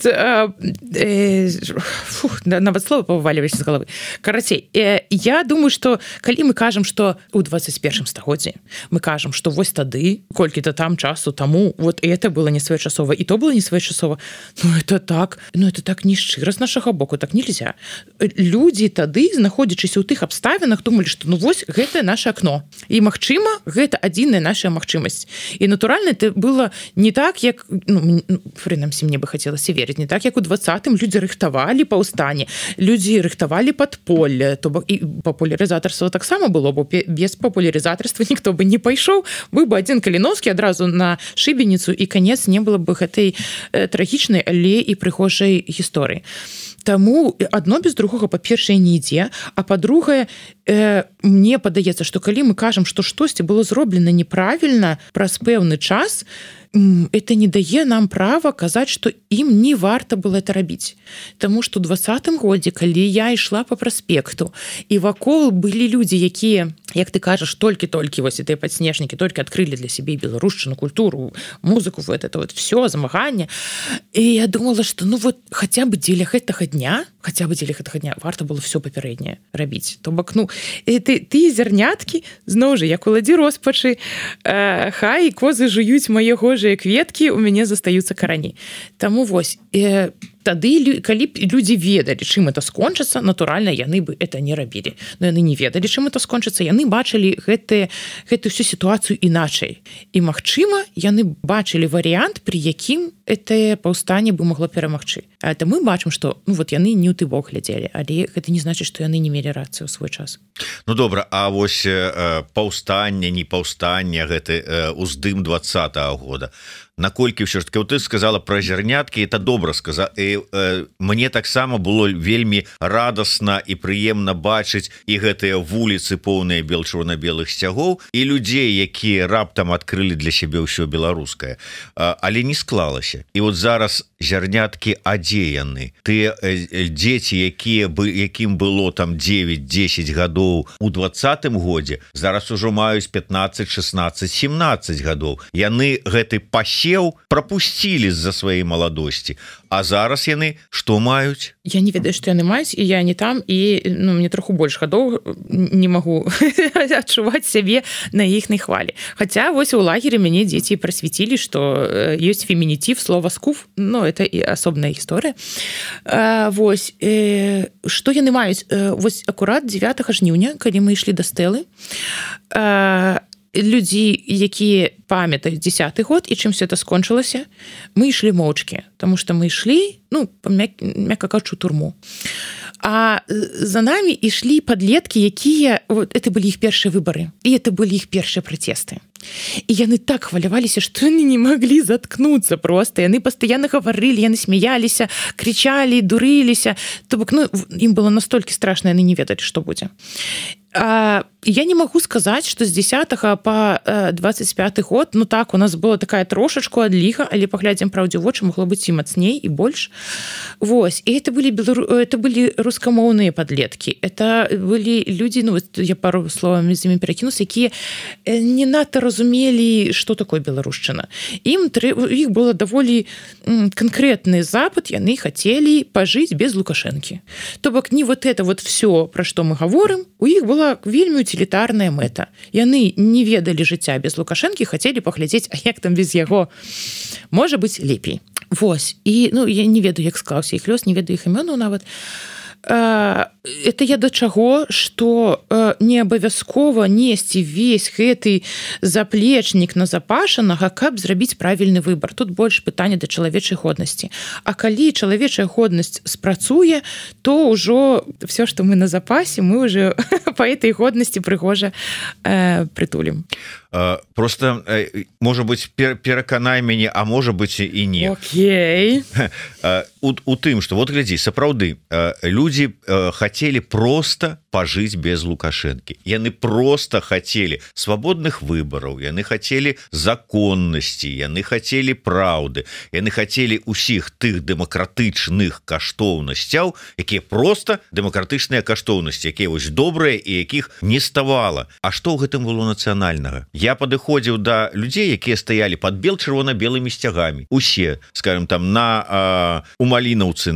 нават слова паваліваеш з галавы. Карацей, я думаю, што калі мы кажам, што у 21 стагоддзі мы кажам, што вось тады, колькі-то там часу таму, вот это было не своечасова, і то было не своечасова, это так не шчыра з нашага боку, так нельзя. Людзі тады, знаходзячыся ў тых абставінах, думалі, што вось гэта наше акно. І, магчыма, гэта адзіная наша магчымасць. І, натуральна, это было не так, як, прынамсі, мне бы хацелася верыць, не так, як у 20-м людзі рыхтавалі паўстанне, людзі рыхтавалі падполле, то бок і папулярызатарства таксама было, бо без папулярызатарства ніхто бы не пайшоў, быў бы адзін Каліноўскі адразу на шыбеніцу, і канец не было бы гэтай трагічнай, але і прыгожай гісторыі. Таму адно без другога, па-першае, не ідзе, а па-другае, мне падаецца, што калі мы кажам, што штосьці было зроблена неправільна праз пэўны час, это не дае нам права казаць, што ім не варта было это рабіць. Таму што ў 20-м годзе, калі я ішла па праспекту, і вакол былі людзі, якія, як ты кажаш, толькі-толькі вось гэтыя падснежнікі толькі адкрылі для сябе беларушчыну, культуру, музыку, вот это вот всё, замаганне. І я думала, што хаця бы дзеля гэтага дня варта было всё папярэдняе рабіць. То бок, ты зярняткі, зноў жа, як у ладзе роспачы, хай козы жуюць мае гожыя кветкі, у мяне застаюцца карані. Таму вось, тады, калі б людзі ведалі, чым это скончыцца, натуральна, яны бы это не рабілі. Но яны не ведалі, чым это скончыцца, яны бачылі гэтую всю сітуацыю іначай. І, магчыма, яны бачылі варыянт, пры якім это паўстанне бы магло перамагчы. А это мы бачым, што яны не ў ты бок глядзелі, але гэта не значыць, што яны не мелі рацыю ў свой час. Добра, а вось паўстанне, не паўстанне, гэты уздым 20-го года. Наколькі ўсё ж таки, ты сказала пра зярняткі, это добра сказала. Мне таксама было вельмі радасна і прыемна бачыць і гэтыя вуліцы поўныя чорна-белых сцягоў, і людзей, якія раптам адкрылі для сябе ўсё беларускае. Але не склалася. І вот зараз зярняткі адзеяны. Тыя дзеці, якім было там 9-10 гадоў у 20-м годзе, зараз ужо маюць 15, 16, 17 гадоў. Яны гэты пасеў прапусцілі з-за сваёй маладосці. А зараз яны што маюць? Я не ведаю, што яны маюць, і я не там, і мне троху больш гадоў не магу адчуваць сябе на іхнай хвалі. Хаця вось у лагеры мяне дзеці прасвяцілі, што ёсць фемінітив слова скуф, это і асобная гісторыя. Вось, што яны маюць? Вось акурат 9 жніўня, калі мы ішлі да стэлы, людзі, якія памятаюць 10-й год і чым все это скончылася, мы ішлі моўчкі, тому што мы ішлі, мякка кажучы, турму. А за нами ішлі падлеткі, якія это былі іх першыя выбары, і это былі іх першыя пратэсты. І яны так хваляваліся, што яны не маглі заткнуцца проста. Яны пастаянна гаварылі, яны смяяліся, крычалі, дурыліся. То бок, ім было настолькі страшна, яны не ведалі, што будзе. Я не могу сказаць, што з 10 по 25 год, так, у нас была такая трошачку адліга, але паглядзім праўдзе ў вочы, магло быць і мацней, і больш. Вось. І это былі рускамоўныя падлеткі. Это былі людзі, я пару словамі з імі перакінуся, якія не надта разумелі, што такое беларушчына. Іх было даволі канкрэтны запад, яны хацелі пажыць без Лукашэнкі. То бок, не вот это вот все, пра што мы гаворым, у іх была вельмі утилітарная мэта. Яны не ведалі жыцця без Лукашэнкі, хацелі паглядзець, а як там без яго можа быць лепей. Вось. І, я не ведаю, як склаўся іх лёс, не ведаю іх імёнаў нават. Это я да чаго, што не абавязкова несці весь гэты заплечнік назапашанага, каб зрабіць правільны выбар. Тут больш пытанне да чалавечай годнасці. А калі чалавечая годнасць спрацуе, то ўжо все, што мы на запасе, мы ўжо па этой годнасці прыгожа прытулім. Просто, можа быць, пераканай мяне, а можа быць і не. Окей. У тым, што вот глядзі, сапраўды, людзі хацелі проста пажыць без Лукашэнкі. Яны проста хацелі свабодных выбараў, яны хацелі законнасці, яны хацелі праўды, яны хацелі ўсіх тых дэмакратычных каштоўнасцяў, якія проста дэмакратычныя каштоўнасці, якія вось добрыя і якіх не ставала. А што ў гэтым было нацыянальнага? Я падыходзіў да людзей, якія стаялі пад чырвона-белымі сцягамі. Усе, скажем, там у Малінаўцы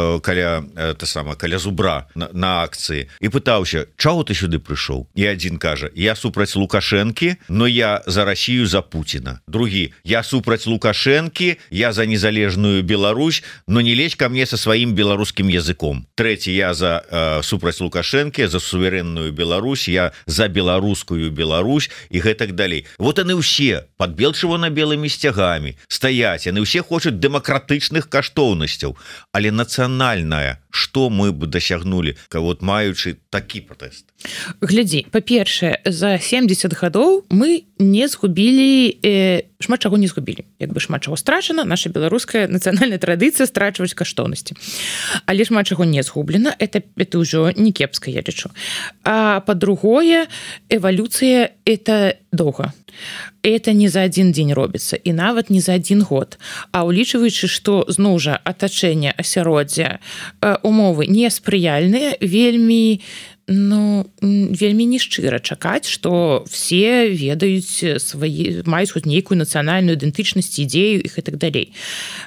каля Зубра на акцыі і пытаўся, чаго ты сюды прыйшоў? І адзін кажа, я супраць Лукашэнкі, но я за Расію, за Пуціна. Другі, я супраць Лукашэнкі, я за незалежную Беларусь, но не лезь ко мне со сваім беларускім языком. Трэці, я за супраць Лукашэнкі, за суверэнную Беларусь, я за беларускую Беларусь і гэтак далей. Вот яны ўсе пад чырвона-белымі сцягамі стаяць, яны ўсе хочуць дэмакратычных каштоўнасцяў, але нацыянальная, што мы бы дасягнули, вот маючы такі пратэст? Глядзі, па-першае, за 70 гадоў мы не згубілі, шмат чаго не згубілі. Як бы шмат чаго страчана, наша беларуская нацыянальная традыцыя страчваць каштоўнасці. Але шмат чаго не згублена, это ўжо не кепска, я лічу. А па-другое, эвалюцыя – это доўга. Это не за один дзень робіцца, і нават не за один год. А улічваючы, што, зноў жа, атачэнне, асяроддзя, умовы неспрыяльныя, вельмі нешчыра чакаць, што все ведаюць маюць хоць нейкую нацыянальную ідэнтычнасць, ідзею і так далей.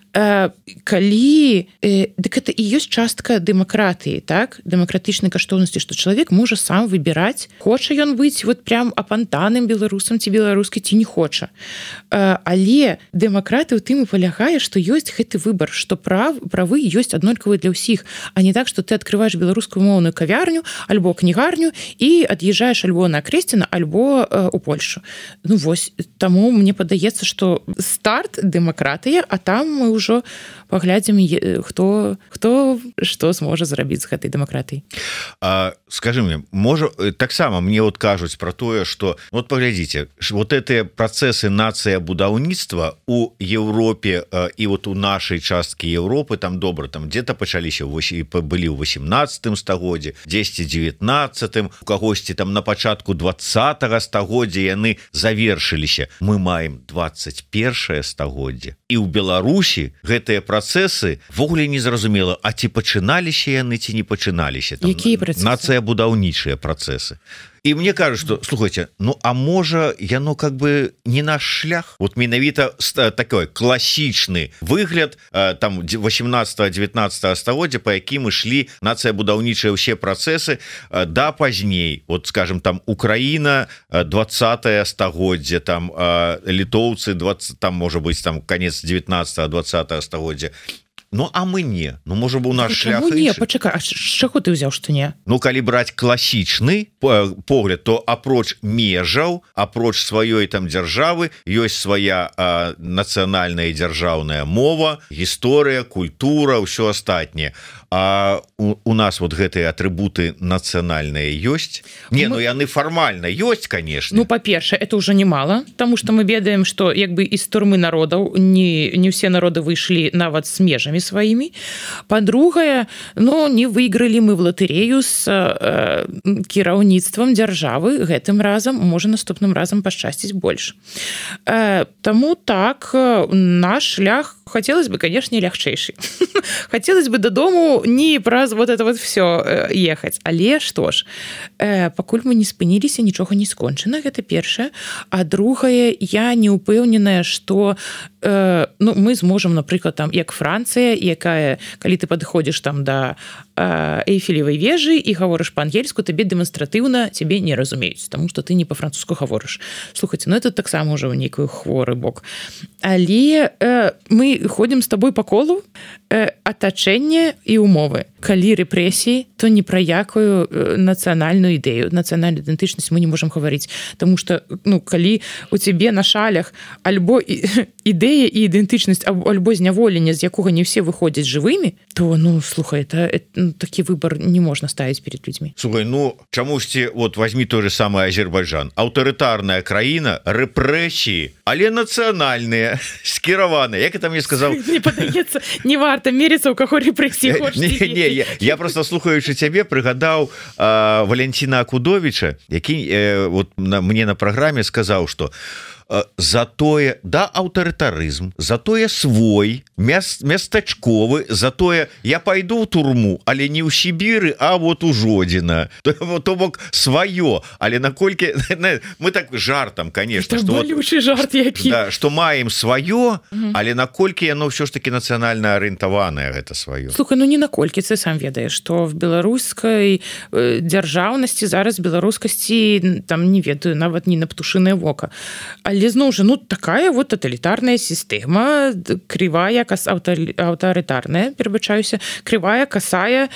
Калі дык это і ёсць частка дэмакратыі, так, дэмакратычнай каштоўнасці, што чалавек можа сам выбіраць, хоча ён быць вот прям апантаным беларусам ці беларускай, ці не хоча. Але дэмакратыя ў тым і палягае, што ёсць гэты выбар, што правы ёсць аднолькавыя для ўсіх, а не так, што ты адкрываеш беларускую моўную кавярню альбо кнігарню і ад'язджаеш альбо на Крэсціна, альбо у Польшу. Вось, таму мне падаецца, што старт дэмакратыя, а там мы ўжо паглядзім, хто што зможа зрабіць з гэтай дэмакратыяй. Скажы мне, можа, таксама мне вот кажуць про тое, што вот паглядзіце, вот этыя працэсы нацыябудаўніцтва у Еўропе і вот у нашай часткі Еўропы, там добра, там где-то пачаліся былі ў 18 стагоддзі, 10-19, у кагосьці там на пачатку 20 стагоддзя яны завершыліся. Мы маем 21 стагоддзе. І ў Беларусі гэтыя працэсы ввогуле незразумела, а ці пачыналіся яны, ці не пачыналіся. Якія працэсы? Нацыябудаўнічыя працэсы. І мне кажуць, што, слухайце, а можа яно как бы не наш шлях? Вот менавіта такой класічны выгляд там 18-19 стагоддзя, па якім ішлі нацыябудаўнічыя ўсе працэсы да пазней. Вот, скажем, там Украіна 20-е стагоддзя, там літоўцы 20, там можа быць там конец 19-20 стагоддзя. Ну а мы не, ну можа бы у нас шлях не, пачакай, а з чаго ты ўзяў, што не? Ну калі браць класічны погляд, то апроч межаў, апроч сваёй там дзяржавы ёсць свая нацыянальная дзяржаўная мова, гісторыя, культура, ўсё астатняе. А у нас вот гэтыя атрыбуты нацыянальныя ёсць? Не, ну яны фармальна ёсць, конечно. Ну, па-першае, это ўжо немало, потому что мы ведаем, што як бы из турмы народаў не все народы выйшлі нават с межамі сваімі. Па-другае, ну, не выйгралі мы в латарею с кіраўніцтвам дзяржавы гэтым разам, можа наступным разам пашчасціць больш. Таму так, наш шлях хотелось бы, конечно, лягчэйший. Хотелось бы дадому не праз вот это вот все ехаць, але што ж, пакуль мы не спыніліся, нічога не скончана, гэта першае. А другае, я не упэўненая, што ну, мы зможам, напрыклад, там, як Францыя, якая, калі ты падыходзіш там да Эйфелевай вежы і гаворыш па-ангельску, табе дэманстратыўна цябе не разумеюць, таму што ты не па-французску гаворыш. Слухайце, ну это таксама ўжо ў нейкую хворы бок. Але мы ходзім з табой па колу, атачэнне і умовы. Калі рэпрэсіі, то не пра якую нацыянальную ідэю, нацыянальную ідэнтычнасць мы не можам гаварыць, таму што, ну, калі у цябе на шалях альбо ідэя і ідэнтычнасць, альбо зняволення, з якога не ўсе выходзяць жывымі, то, ну, слухай, такі выбор не можна ставіць перед людзьмі. Слухай, ну, чамусьці, вот, возьми той же самый Азербайджан. Аўтарытарная краіна, рэпрэсіі, але нацыянальныя, скіраваныя. Як это мне сказаў? Мне падаецца, не варта меріцца, у каго рэпрэсіі хочаш. Не, я просто, слухаючы цябе, прыгадаў Валянціна Акудовіча, які вот мне на праграме сказаў, што затое, да, аўтарытарызм, затое свой, местачковы, затое я пайду ў турму, але не ў Сібіры, а вот у Жодзіна. То бок сваё, але наколькі мы так жартам, конечно, што балючы жарт які. Да, што маем сваё, але наколькі яно ўсё ж таки нацыянальна арыентаванае гэта сваё. Слухай, ну не наколькі, ты сам ведаеш, што в беларускай дзяржаўнасці зараз беларускасці там не ведаю, нават не на птушынае вока. Але зноў жа, ну такая вот тоталітарная сістэма, крывая, аўтарытарная, перабачаюся, крывая, касая,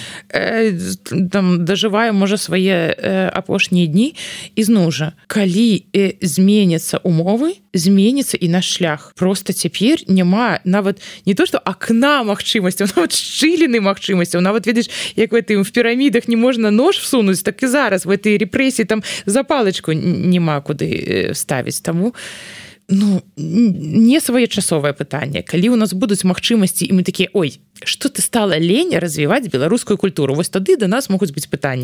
там дажывае, можа, свае апошнія дні. І зноў жа, калі зменяцца умовы, зменіцца і наш шлях. Просто цяпер няма нават не то, што акна магчымасцяў, нават шчыліны магчымасцяў. Нават, ведаеш, як в пірамідах не можна нож всунуць, так і зараз в этой рэпрэсіі там запалачку няма куды ставіць. Таму ну, не своечасовае пытанне. Калі ў нас будуць магчымасці, і мы такія, ой, што ты стала лень развіваць беларускую культуру? Вось тады да нас могуць быць пытанні.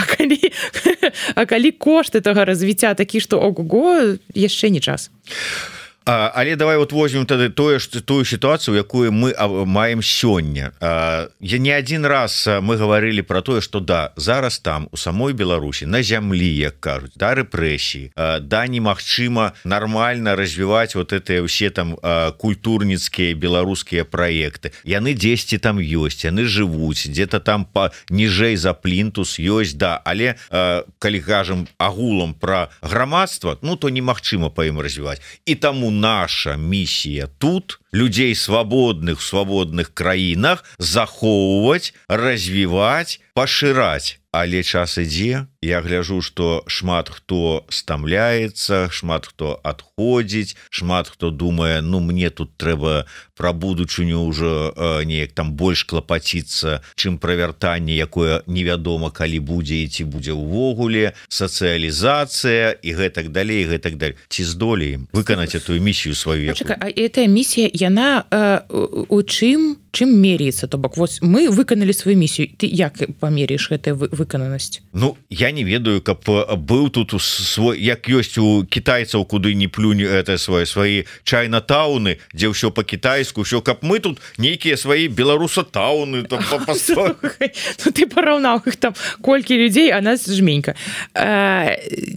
А калі кошты тага развіцця такі, што ого-го, яшчэ не час. Але давай вот возьмем тады тую сітуацыю, якую мы маем сёння. Я не один раз мы гаварылі про тое, што да, зараз там у самой Беларусі на зямлі, як кажуць, да, рэпрэсіі, да, немагчыма нармальна развіваць вот этыя ўсе там культурніцкія беларускія праекты. Яны дзесьці там ёсць, яны жывуць, где-то там ніжэй за плінтус ёсць, да, але калі кажам агулам про грамадства, ну то немагчыма па ім развіваць. І таму наша місія тут людзей свабодных в свабодных краінах захоўваць, развіваць, пашыраць. Але час ідзе, я гляжу, што шмат хто стамляецца, шмат хто адходзіць, шмат хто думае, ну мне тут трэба пра будучыню ўжо неяк там больш клапаціцца, чым пра вяртанне, якое невядома калі будзе і ці будзе ўвогуле, сацыялізацыя і гэтак далей, гэтак далей. Ці здолеем выканаць эту місію сваю? Пачакай, а гэтая місія, яна у чым меряецца? То бок, вось мы выканалі сваю місію. Ты як памеряеш гэтую выкананасць? Ну, я не ведаю, каб быў тут свой, як ёсць у кітайцаў, куды не плюнь это свае чайна-тауны, дзе ўсё па-кітайску, ўсё, каб мы тут нейкія свае беларуса-тауны там ну ты параўнаў іх там колькі людзей, а нас жменька.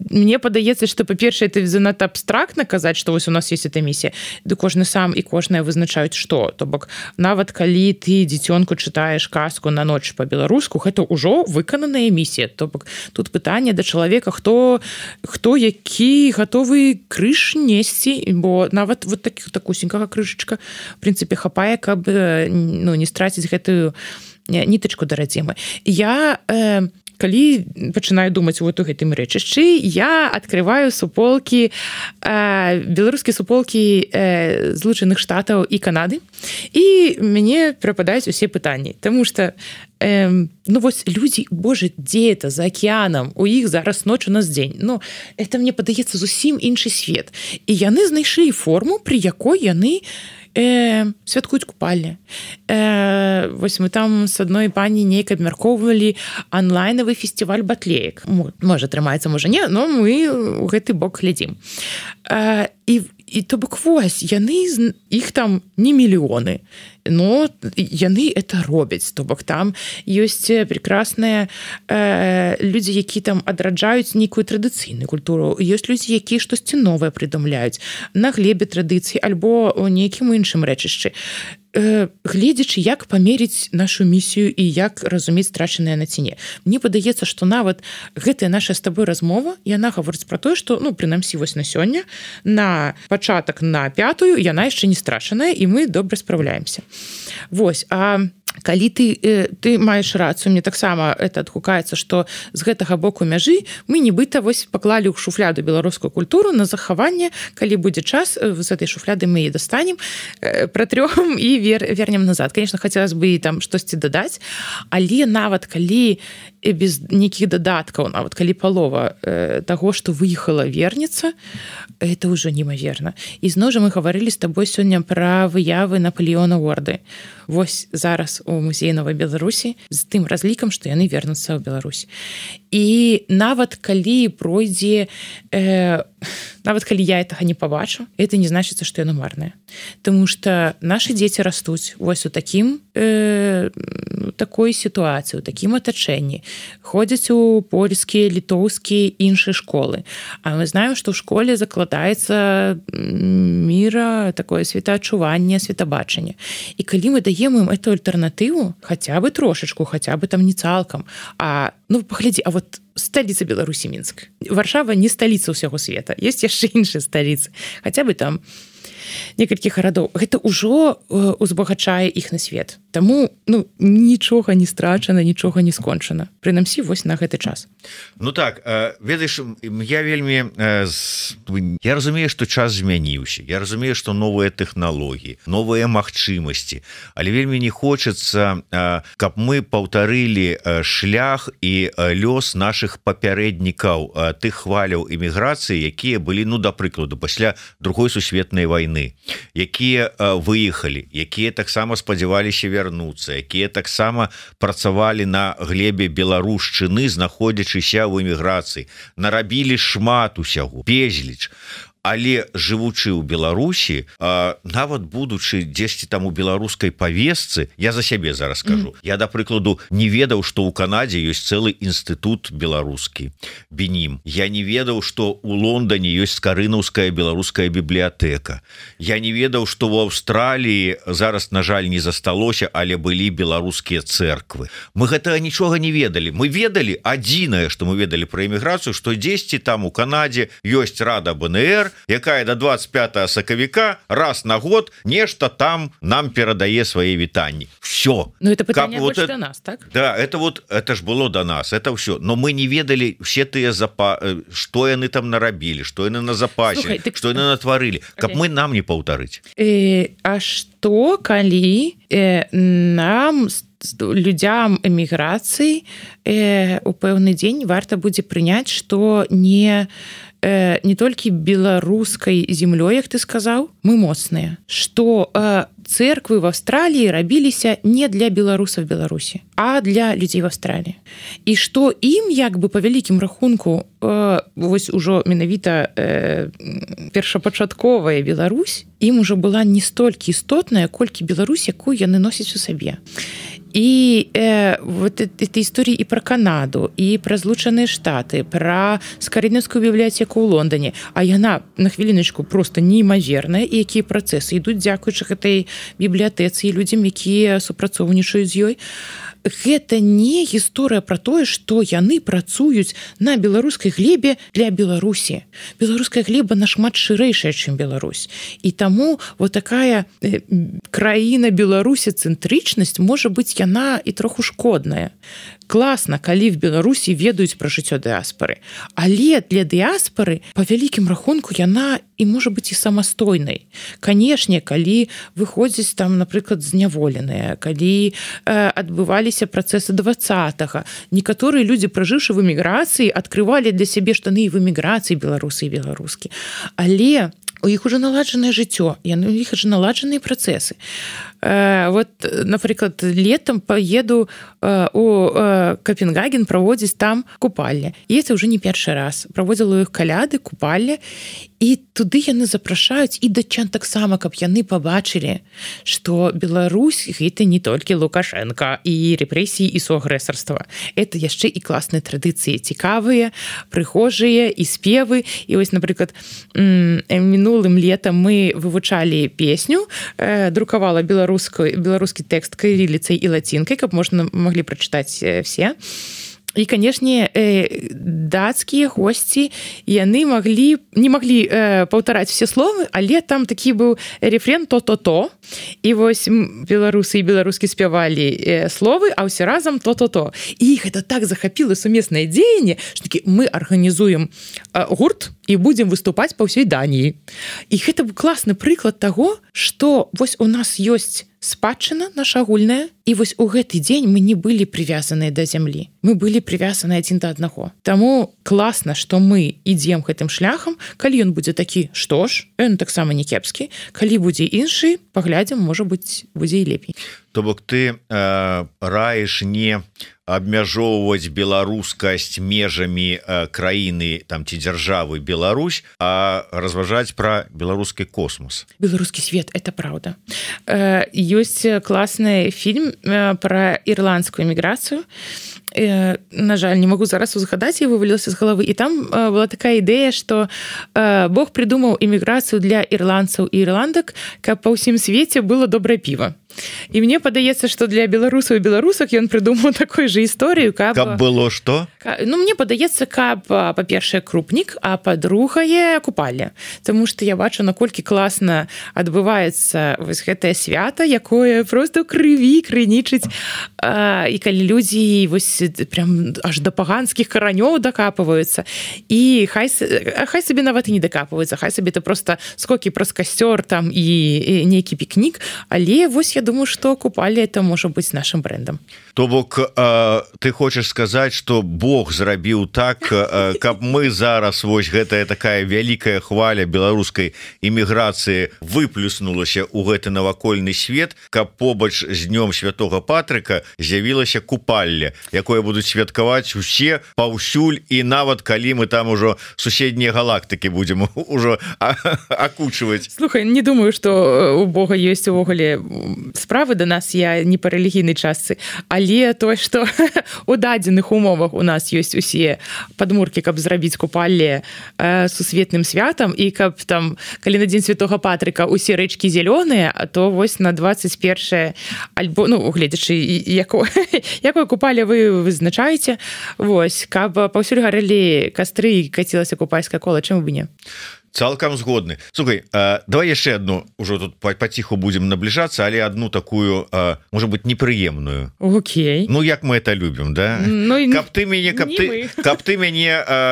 мне падаецца, што па-першае это занадта абстрактна казаць, што вось у нас есть эта місія. Ды кожны сам і кожная вызначаюць што. То бок нават калі ты дзіцёнку чытаеш казку на ноч па-беларуску, гэта ўжо выкананая місія. То бок тут пытанне да чалавека, хто які гатовы крыж несці, бо нават вот такусенькага крыжачка в прынцыпе хапае, каб не страціць гэтую нітачку да радзімы. Я калі пачынаю думаць вот у гэтым рэчышчы, я открываю суполкі, беларускія суполкі Злучаных Штатаў і Канады, і мяне прападаюць усе пытанні, таму што вось людзі, боже, дзе это за акеанам, у іх зараз ноч, у нас дзень. Это мне падаецца зусім іншы свет. І яны знайшлі форму, пры якой яны святкуюць купальні. Вось мы там з адной пані нейк абмяркоўвалі онлайнавы фестываль батлеек. Можа, атрымаецца, можа не, но мы ў гэты бок глядзім. І то бок вось, іх там не мільёны, но яны это робяць. То бок там ёсць прекрасныя людзі, які там адраджаюць нейкую традыцыйную культуру. Ёсць людзі, якія штосьці новае прыдумляюць на глебе традыцыі альбо ў нейкім іншым рэчышчы. Гледзячы, як памерыць нашу місію і як разумець страчанае на ціне. Мне падаецца, што нават гэтая наша з табой размова, яна гаворыць пра тое, што, прынамсі, вось на сёння, на пачатак на 5-ю, яна яшчэ не страчаная, і мы добра спраўляемся. Вось, калі ты маеш рацыю, мне таксама это адгукаецца, што з гэтага боку мяжы мы нібыта вось паклалі ў шуфляду беларускую культуру на захаванне, калі будзе час, з этой шуфляды мы яе дастанем, пратрём і вернем назад. Конечно, хацелось бы і там штосьці дадаць, але нават калі без нейкіх дадаткаў, нават калі палова таго, што выехала, вернецца, это ўжо немаверна. І зноў жа мы гаварылі з табой сёння пра выявы Напалеона Орды. Вось зараз у музеі Новай Беларусі з тым разлікам, што яны вернуцца ў Беларусь. І нават калі пройдзе, нават калі я гэтага не пабачу, это не значыцца, што яно марнае. Таму што нашы дзеці растуць вось у такой сітуацыі, у такім атачэнні, ходзяць у польскія, літоўскія, іншыя школы. А мы знаем, што ў школе закладаецца міра, такое светаадчуванне, светабачанне. І калі мы даем ім эту альтэрнатыву, хаця бы трошачку, хаця бы там не цалкам, паглядзі, а вот сталіца Беларусі Мінск. Варшава не сталіца ўсяго света. Ёсць яшчэ іншыя сталіцы. Хаця бы там некалькі гарадоў. Гэта ўжо узбагачае іх на свет. Таму нічога не страчана, нічога не скончана. Прынамсі, вось на гэты час. Ведаеш, я вельмі... Я разумею, што час змяніўся. Я разумею, што новыя тэхналогіі, новыя магчымасці. Але вельмі не хочацца, каб мы паўтарылі шлях і лёс нашых папярэднікаў, тых хваляў эміграцыі, якія былі, да прыкладу, пасля Другой сусветнай вайны, якія выехалі, якія таксама спадзяваліся вярнуцца, якія таксама працавалі на глебе беларушчыны, знаходзячыся ў эміграцыі, нарабілі шмат усяго, безліч. Але жывучы ў Беларусі, нават будучы дзесьці там у беларускай павесцы, я за сябе зараз кажу, я, да прыкладу, не ведаў, што ў Канадзе ёсць цэлы інстытут беларускі, БІНІМ. Я не ведаў, што ў Лондоне ёсць скарынаўская беларуская бібліятэка. Я не ведаў, што ў Аўстраліі зараз, на жаль, не засталося, але былі беларускія цэрквы. Мы гэтага нічога не ведалі. Мы ведалі, адзінае, што мы ведалі пра эміграцыю, што дзесьці там у Канадзе ёсць рада БНР, якая до 25 сакавіка раз на год нешта там нам перадае свае вітанні. Все. Это пытанне больш да нас, так? Да, это ж было до нас, это все. Но мы не ведалі все тыя што яны там нарабілі, што яны назапасілі, што яны натварылі, каб мы нам не паўтарыць. А што калі нам людзям эміграцыі у пэўны дзень варта будзе прыняць, што не толькі беларускай зямлёй, як ты сказаў, мы моцныя, што цэрквы в Австраліі рабіліся не для беларусаў Беларусі, а для людзей в Австраліі. І што ім, як бы, па вялікім рахунку, вось ужо менавіта першапачатковая Беларусь, ім ужо была не столькі істотная, колькі Беларусь, якую яны носяць у сабе. И вот эта история и про Канаду, и про Злучаныя Штаты, про Скарыдніўскую бібліятэку ў Лондоне, а яна на хвіліночку просто неймаверная, і якія працэсы ідуць дзякуючы гэтай бібліятэцы і людзям, якія супрацоўнічаюць з ёй. Гэта не гісторыя пра тое, што яны працуюць на беларускай глебе для Беларусі. Беларуская глеба нашмат шырэйшая, чым Беларусь. І таму вот такая краіна беларусі-цэнтрычнасць можа быць яна і троху шкодная. Класна, калі в Беларусі ведаюць пра жыццё дыаспары. Але для дыаспары, па вялікім рахунку, яна і можа быць і самастойнай. Канешне, калі выходзіць там, напрыклад, зняволеныя, калі адбываліся працэсы 20-го, некаторыя людзі, пражыўшы в эміграцыі, адкрывалі для сябе штаны і в эміграцыі беларусы і беларускі. Але у іх уже наладжанае жыццё, у іх уже наладжаныя працэсы. Вот, напрыклад, летом поеду у Копенгаген праводзіць там купальня. І это уже не першы раз. Праводзіла іх каляды, купальня, і туды яны запрашаюць і датчан таксама, каб яны пабачылі, што Беларусь гэта не толькі Лукашенко і рэпрэсіі і суагрэсарства. Это яшчэ і класныя традыцыі, цікавыя, прыгожыя і спевы. І вось, напрыклад, мінулым летам мы вывучалі песню, друкавала беларускі тэкст кірыліцай і лацінкай, каб маглі прачытаць все. І, канешне, дацкія госці, яны не маглі паўтараць все словы, але там такі быў рефрен то-то-то. І вось беларусы і беларускі спявалі словы, а ўсе разам то-то-то. І іх гэта так захапіла сумеснае дзеянне, што такі мы арганізуем гурт і будзем выступаць па ўсёй Даніі. І гэта быў класны прыклад таго, што вось у нас ёсць спадчына наша агульная, і вось у гэты дзень мы не былі прывязаныя да зямлі. Мы былі прывязаны адзін да аднаго. Таму класна, што мы ідзем гэтым шляхам. Калі ён будзе такі, што ж, ён таксама не кепскі. Калі будзе іншы, паглядзім, можа быць, будзе і лепей. То бок ты раіш не абмяжоўваць беларускасць межамі краіны там ці дзяржавы Беларусь, а разважаць пра беларускі космос. Беларускі свет, это правда. Ёсць класны фільм пра ірландскую эміграцыю. На жаль, не могу зараз узгадаць, я вывалілася з галавы. І там была такая ідэя, што Бог придумаў эміграцыю для ірландцаў і ірландак, каб па ўсім свеце было добрае піва. І мне падаецца, што для беларусаў і беларусак ён придумаў такую же історыю, каб было што? Ну, мне падаецца, каб, па-першае, крупнік, а па-другае, купальня. Таму што я бачу, наколькі класна адбываецца вось гэтае свята, якое просто ў крыві крынічыць. І калі людзі вось прям аж да паганскіх каранёў дакапваюцца. І хай сабе нават і не дакапваюцца, хай сабе это просто скокі праз касцёр там і нейкі пікнік, але вось я думаю, што купальня это можа быць нашым брэндам. То бок ты хочаш сказаць, што Бог зрабіў так, каб мы зараз вось гэтая такая вялікая хваля беларускай эміграцыі выплюснулася ў гэты навакольны свет, каб побач з днём Святога Патрыка з'явілася купальня, якое будуць святкаваць усе паўсюль, і нават калі мы там ужо суседнія галактыкі будзем ужо акучваць. Слухай, не думаю, што у Бога ёсць увогуле справы да нас, я не па рэлігійнай частцы, але то, што у дадзеных умовах у нас ёсць усе падмуркі, каб зрабіць купальне сусветным святам, і каб там, калі на дзень Святога Патрыка усе рэчкі зялёныя, то вось на 21 альбо, ну, гледзячы, якое купальне вы вызначаеце, вось, каб паўсюль гарэлі кастры і кацілася купальскае кола, чаму бы не? Цалкам згодны. Слухай, давай яшчэ одну, ўжо тут паціху будзем набліжацца, але одну такую, можа быть, непрыемную. Окей. Ну, як мы это любім, да? Ну, каб ты мяне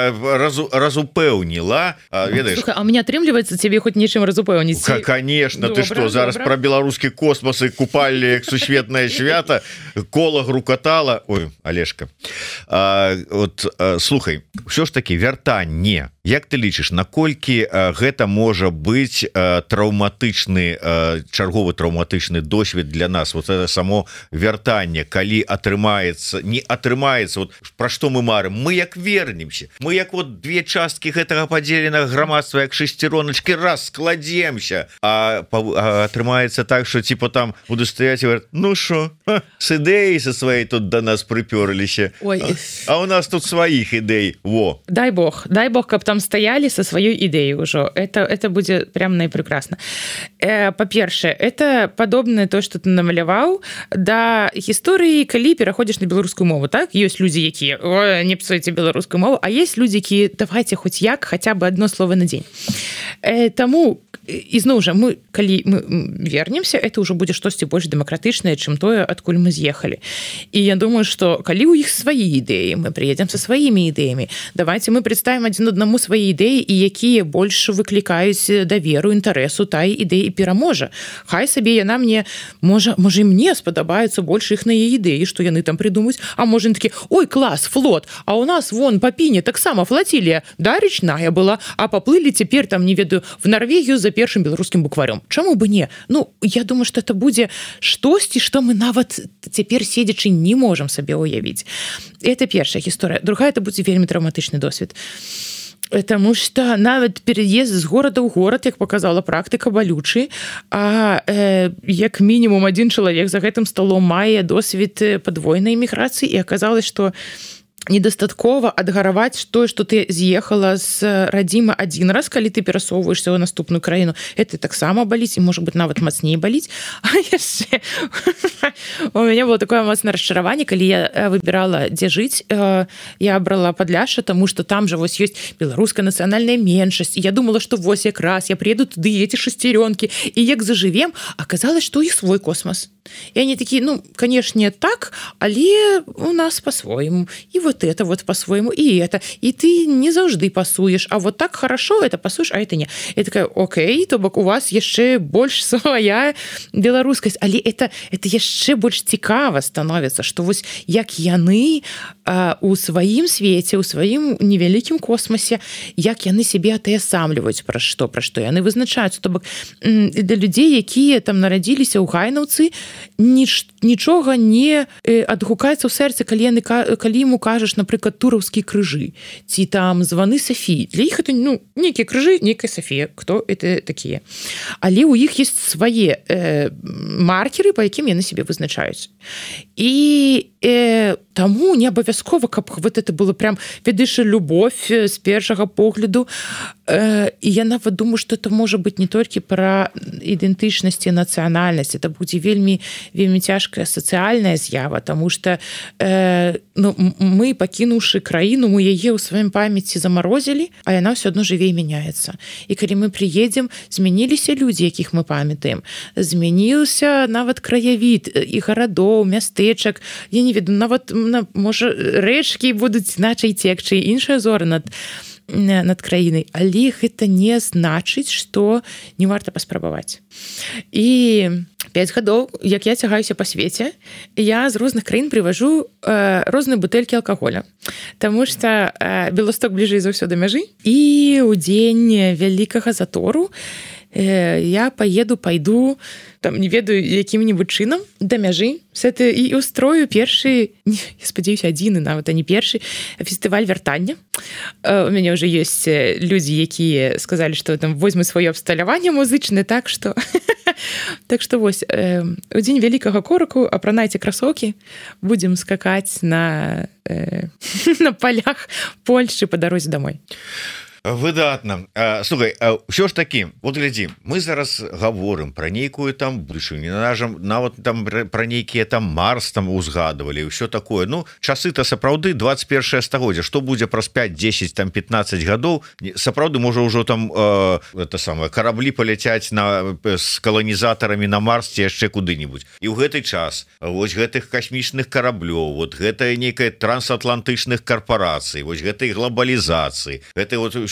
разупэўніла, ведаеш? Слухай, а у меня атрымліваецца цябе хоць нечым разупэўніць? Конечно, ты што, зараз пра беларускі космос і купальні, як сусветнае свята, кола грукатала. Ой, Алешка. Слухай, ўсё ж такі вяртанне Як ты лічыш, наколькі гэта можа быць траўматычны чарговы траўматычны досвед для нас, вот это само вяртанне, калі атрымаецца, не атрымаецца, вот пра што мы марым, мы як вернемся, мы як вот две часткі гэтага падзеленага грамадства, як шестероначки, раз складземся, а атрымаецца так, что типа там буду стаять и говорят, ну шо, с ідэей со своей тут до нас приперліся, а у нас тут своих ідэй, во. Дай бог, каб там стаялі со сваёй ідэей ўжо, это будзе прям найпрекрасна. Па-першае, это падобнае то, что ты намаляваў да гісторыі, калі пераходзіш на беларускую мову, так? Ёсць людзі, якія не псуйце беларускую мову, а есть людзі, якія давайте хоць як, хотя бы одно слово на дзень. Таму ізноў жа калі мы вернемся, это ўжо будзе штосьці больш дэмакратычнае, чым тое, адкуль мы з'ехалі. І я думаю, што калі ў іх свае ідэі, мы приедзем са сваімі ідэямі, давайте мы представім адзін аднаму свае ідэі, і якія больш выклікаюць даверу, інтарэсу тая ідэі пераможа. Хай сабе яна мне, можа і мне спадабаецца больш іх на яе ідэі, што яны там придумаюць, а можа такі, ой, клас, флот, а у нас вон па Піне таксама флотілія, да, речная была, а паплылі цяпер там, не ведаю, в Норвегію за першым беларускім букварём. Чаму бы не? Ну, я думаю, што это будзе штосьці, што мы нават цяпер седзячы не можам сабе уявіць. Это першая гісторыя. Другая, это будзе вельмі траўматычны досвед. Потому что нават переезд з горада ў горад, як показала практыка, балючы, а як мінімум один чалавек за гэтым столом мае досвед падвойнай эміграцыі, і аказалось, што недастаткова адгараваць тое, што ты з'ехала з радзімы адзін раз, калі ты перасоўваешься ў наступную краіну, это таксама баліць, і можа быць нават мацней баліць. А яшчэ у мяне было такое моцнае расчараванне, калі я выбірала, дзе жыць, я абрала Падляшша, таму што там жа вось ёсць беларуская нацыянальная меншасць, і я думала, што вось якраз я приеду туды, эти шестерёнкі, і як зажывем, аказалось, што у іх свой космос. И они такие, ну, конечно, так, але у нас по-своему. И вот это вот по-своему, и это. И ты не заўжды пасуеш. А вот так хорошо это пасуеш, а это не. Я такая, окей, то бок у вас яшчэ больш свая беларускасць. Але это яшчэ больш цікава становіцца, што вось як яны у сваім свеце, у сваім невялікім космосе, як яны сябе атаясамліваюць, пра што яны вызначаюцца. То бок для людзей, якія там нарадзіліся ў Гайнаўцы, нічога не адгукаецца ў сэрцы, калі ему кажаш, напрыклад, тураўскія крыжы, ці там званы Сафіі. Для іх это, ну, нейкія крыжы, нейкая Сафія. Кто это такія? Але ў іх ёсць свае маркеры, па якім яны сябе вызначаюць. І таму не абавязкова, каб вот это было прям, ведаеш, любовь з першага погляду. І я нават думаю, што это можа быць не толькі пра ідэнтычнасць і нацыянальнасць, это будзе вельмі цяжкая сацыяльная з'ява, таму што мы, пакінуўшы краіну, мы яе ў сваім памяці замарозілі, а яна ўсё адно жыве і мяняецца. І калі мы приедзем, змяніліся людзі, якіх мы памятаем, змяніўся нават краявід і гарадоў, мястэчак, я не ведаю, нават, можа, рэчкі будуць іначай цекчы, іншыя зоры над краінай, але гэта не значыць, што не варта паспрабаваць. І 5 гадоў, як я цягаюся па свеце, я з розных краін прыважу розныя бутэлькі алкаголя, таму што Белосток бліжэй за ўсё да мяжы, і ў дзень вялікага затору я пайду, там, не ведаю, якім-небудзь чынам да мяжы і устрою першы, я спадзяюся, адзіны нават, а не першы фестываль вяртання. У мяне ўжо ёсць людзі, якія сказалі, што там возьмуць сваё абсталяванне музычнае, так што вось, у дзень вялікага кораку апранайце красоўкі, будзем скакаць на полях Польшчы па дарозе домой. Выдатна. Слухай, ўсё ж такі, вот глядзі, мы зараз гаворым пра нейкую там будучыню, нават там пра нейкія там Марс там узгадывалі, ўсё такое. Ну, часы-то сапраўды 21 стагоддзя, што будзе праз 5, 10, там 15 гадоў, сапраўды можа ўжо там это самае караблі паляцяць з каланізатарамі на Марс ці яшчэ куды-небудзь. І ў гэты час вось гэтых касмічных караблёў, вот гэтая нейкая трансатлантычных карпорацый, вось гэтай глобалізацыі, гэта вот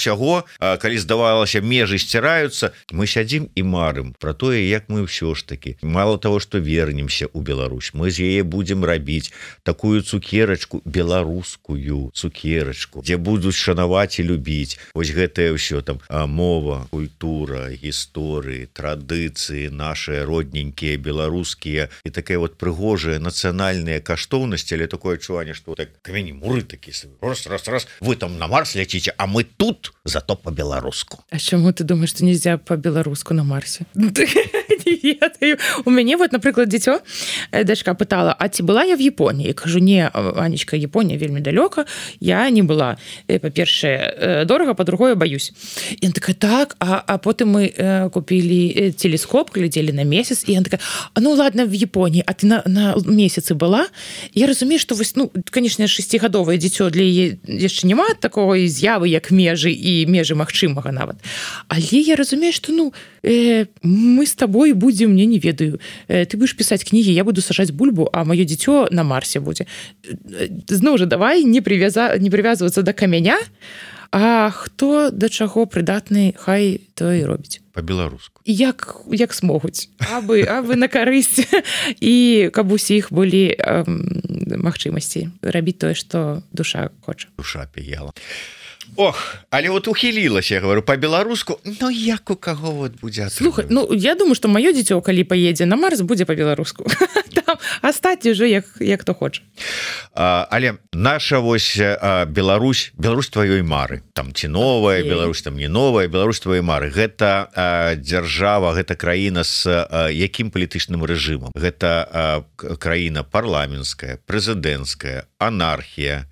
ўсяго, калі здавалася межы сціраюцца, мы сядзім і марым про тое, як мы ўсё ж таки мало того, что вернемся у Беларусь, мы з яе будзем рабіць такую цукерачку, беларускую цукерачку, дзе будуць шанаваць і любіць вось гэтае ўсё там мова, культура, гісторыі, традыцыі, наши родненькія беларускія і такая вот прыгожая нацыянальная каштоўнасць, але такое адчуванне, што так камені муры такі раз, вы там на Марс ляціце, а мы тут зато по-беларуску. А чаму ты думаешь, что нельзя по-беларуску на Марсе? Не ведаю. У мяне вот, напрыклад, дзіцё, дачка пытала, а ці была я в Японии? Я кажу, не, Анечка, Япония вельмі далёка, я не была. По-першае, дорага, по-другое, боюсь. І она такая, так, а потым мы купили телескоп, глядели на месяц, і она такая, ну ладно, в Японии, а ты на месяцы была? Я разумею, что, ну, конечно, 6гадовае дзіцё, для яе яшчэ няма такой з'явы, як межы і межы магчымага нават. Але я разумею, что, ну, мы с тобой будем, не ведаю, ты будешь писать книги, я буду сажать бульбу, а моё дзіцё на Марсе будзе. Зноў жа, давай не привязываться до каменя, а хто да чаго прыдатны, хай то і робіць. По-беларуску. Як смогуць. Абы на карысць. І каб усіх былі магчымасці рабіць тое, што душа хоча. Душа піяла. Ох, але вот ухілілася, я говорю, по-беларуску, ну як у каго вот будзе атрымаць? Слухай, ну я думаю, што маё дзіцё, калі паедзе на Марс, будзе по-беларуску. Там астатні уже як хто хоча. Але наша вось Беларусь тваёй мары, там ці новая Беларусь, там не новая Беларусь тваёй мары, гэта дзяржава, гэта краіна з якім палітычным рэжымам? Гэта краіна парламенцкая, прэзідэнцкая, анархія,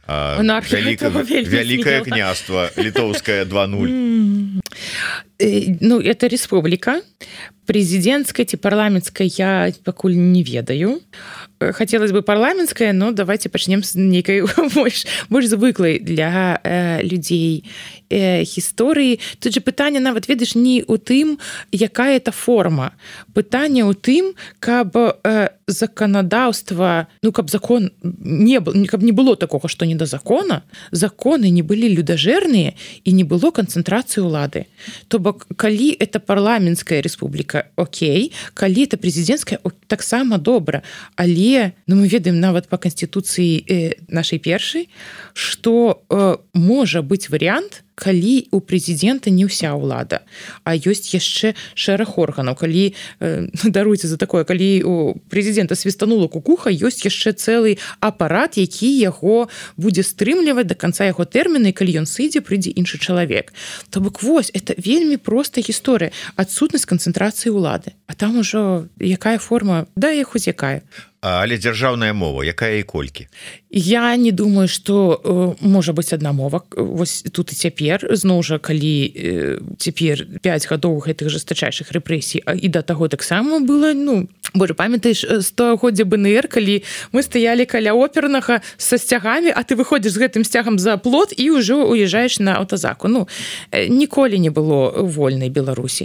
вялікае княства літоўская 2.0. Ну, это республика. Президентская ці парламенцкая я пакуль не ведаю. Хотелось бы парламенская, но давайте пачнем з нейкай больш звыклай для людзей гісторыі. Тут же пытанне нават, ведаеш, не ў тым, якая это форма. Пытанне ў тым, каб заканадаўства, ну, каб закон каб не было такога, што не да закона, законы не былі людажэрныя і не было канцэнтрацыі ўлады. То бок, калі это парламенская республика, окей, калі это прэзідэнцкая, таксама добра, але ну, мы ведаем нават па канстытуцыі нашай першай, што можа быць варыянт, калі у прэзідэнта не ўся ўлада, а ёсць яшчэ шэраг органаў. Калі, даруйце за такое, калі у прэзідэнта свістанула кукуха, ёсць яшчэ цэлы апарат, які яго будзе стрымліваць да канца яго тэрміна, і калі ён сыдзе, прыйдзе іншы чалавек. То бок вось, это вельмі простая гісторыя. Адсутнасць канцэнтрацыі ўлады. А там ужо якая форма? Да, і хоць якая. Але дзяржаўная мова, якая і колькі? Я не думаю, што можа быць адна мова. Вось тут і цяпер, зноў жа, калі цяпер 5 гадоў гэтых жестачайшых рэпрэсій, і да таго таксама было, ну, боже, памятаеш, 100-годдзе БНР, калі мы стаялі каля опернага са сцягамі, а ты выходзіш з гэтым сцягам за плот і ўжо уязджаеш на аўтазаку. Ну, ніколі не было вольнай Беларусі.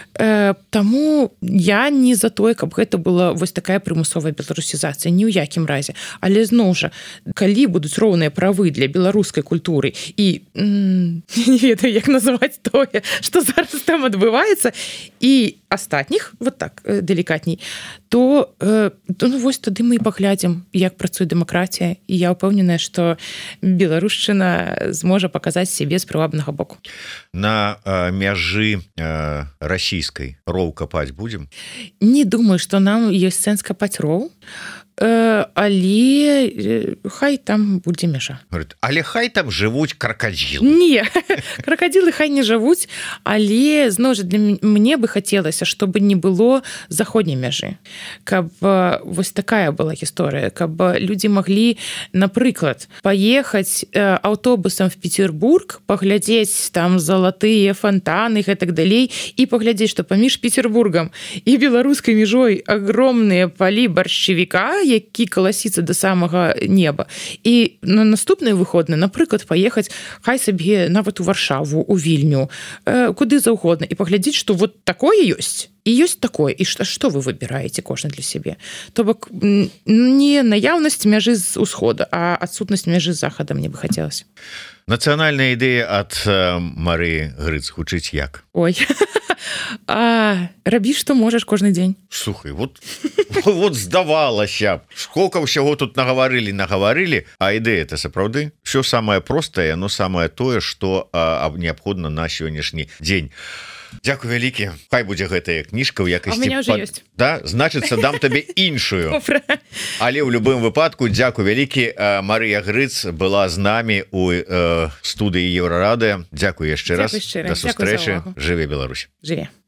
Таму я не за тое, каб гэта была вось такая прымусовая беларусізацыя, ні ў якім разе. Але зноў жа, калі будуць роўныя правы для беларускай культуры і не ведаю, як называць тое, што зараз там адбываецца, і астатніх, вот так, далікатней, то ну, вось тады мы і паглядзім, як працуе дэмакратія, і я ўпэўненая, што беларушчына зможа паказаць сябе з прывабнага боку. На мяжы расійскай роў капаць будзем? Не думаю, што нам ёсць сэнс капаць роў, але хай там будзе мяжа. Але хай там жывуць кракадзілы. Не, кракадзілы хай не жывуць, але зноў жа для мне бы хацелася, чтобы не было заходняй мяжы. Каб вось такая была гісторыя, каб людзі маглі, напрыклад, паехаць аўтобусам в Петербург, паглядзець там залатыя фонтаны і гэтак далей, і паглядзець, што паміж Петербургам і беларускай мяжой агромныя палі баршчавіка, які каласіцца да самага неба. І на наступныя выходныя, напрыклад, паехаць хай сабе нават у Варшаву, у Вільню, куды заўгодна, і паглядзець, што вот такое ёсць, і ёсць такое, і што вы выбіраеце кожны для сябе. То бок не наяўнасць мяжы з усхода, а адсутнасць мяжы з захада мне бы хацелася. Нацыянальная ідэя ад Марыі Грыц гучыць як? Ой. Рабі, што можаш кожны дзень. Слухай, вот здавалася, сколько ўсяго тут нагаварылі, а ідэя-то сапраўды все самае простае, но самае тое, што неабходна на сённяшні дзень. Дзякуй вялікі. Хай будзе гэтая кніжка ў якасці... А ў мяне ўжо ёсць. Да? Значыцца, дам табе іншую. Але ў любым выпадку, дзякуй вялікі. Марыя Грыц была з намі у студыі Еўрарады. Дзякуй яшчэ раз. Дзякуй шчыра. Да сустрэчы. Жыве Беларусь. Жыве.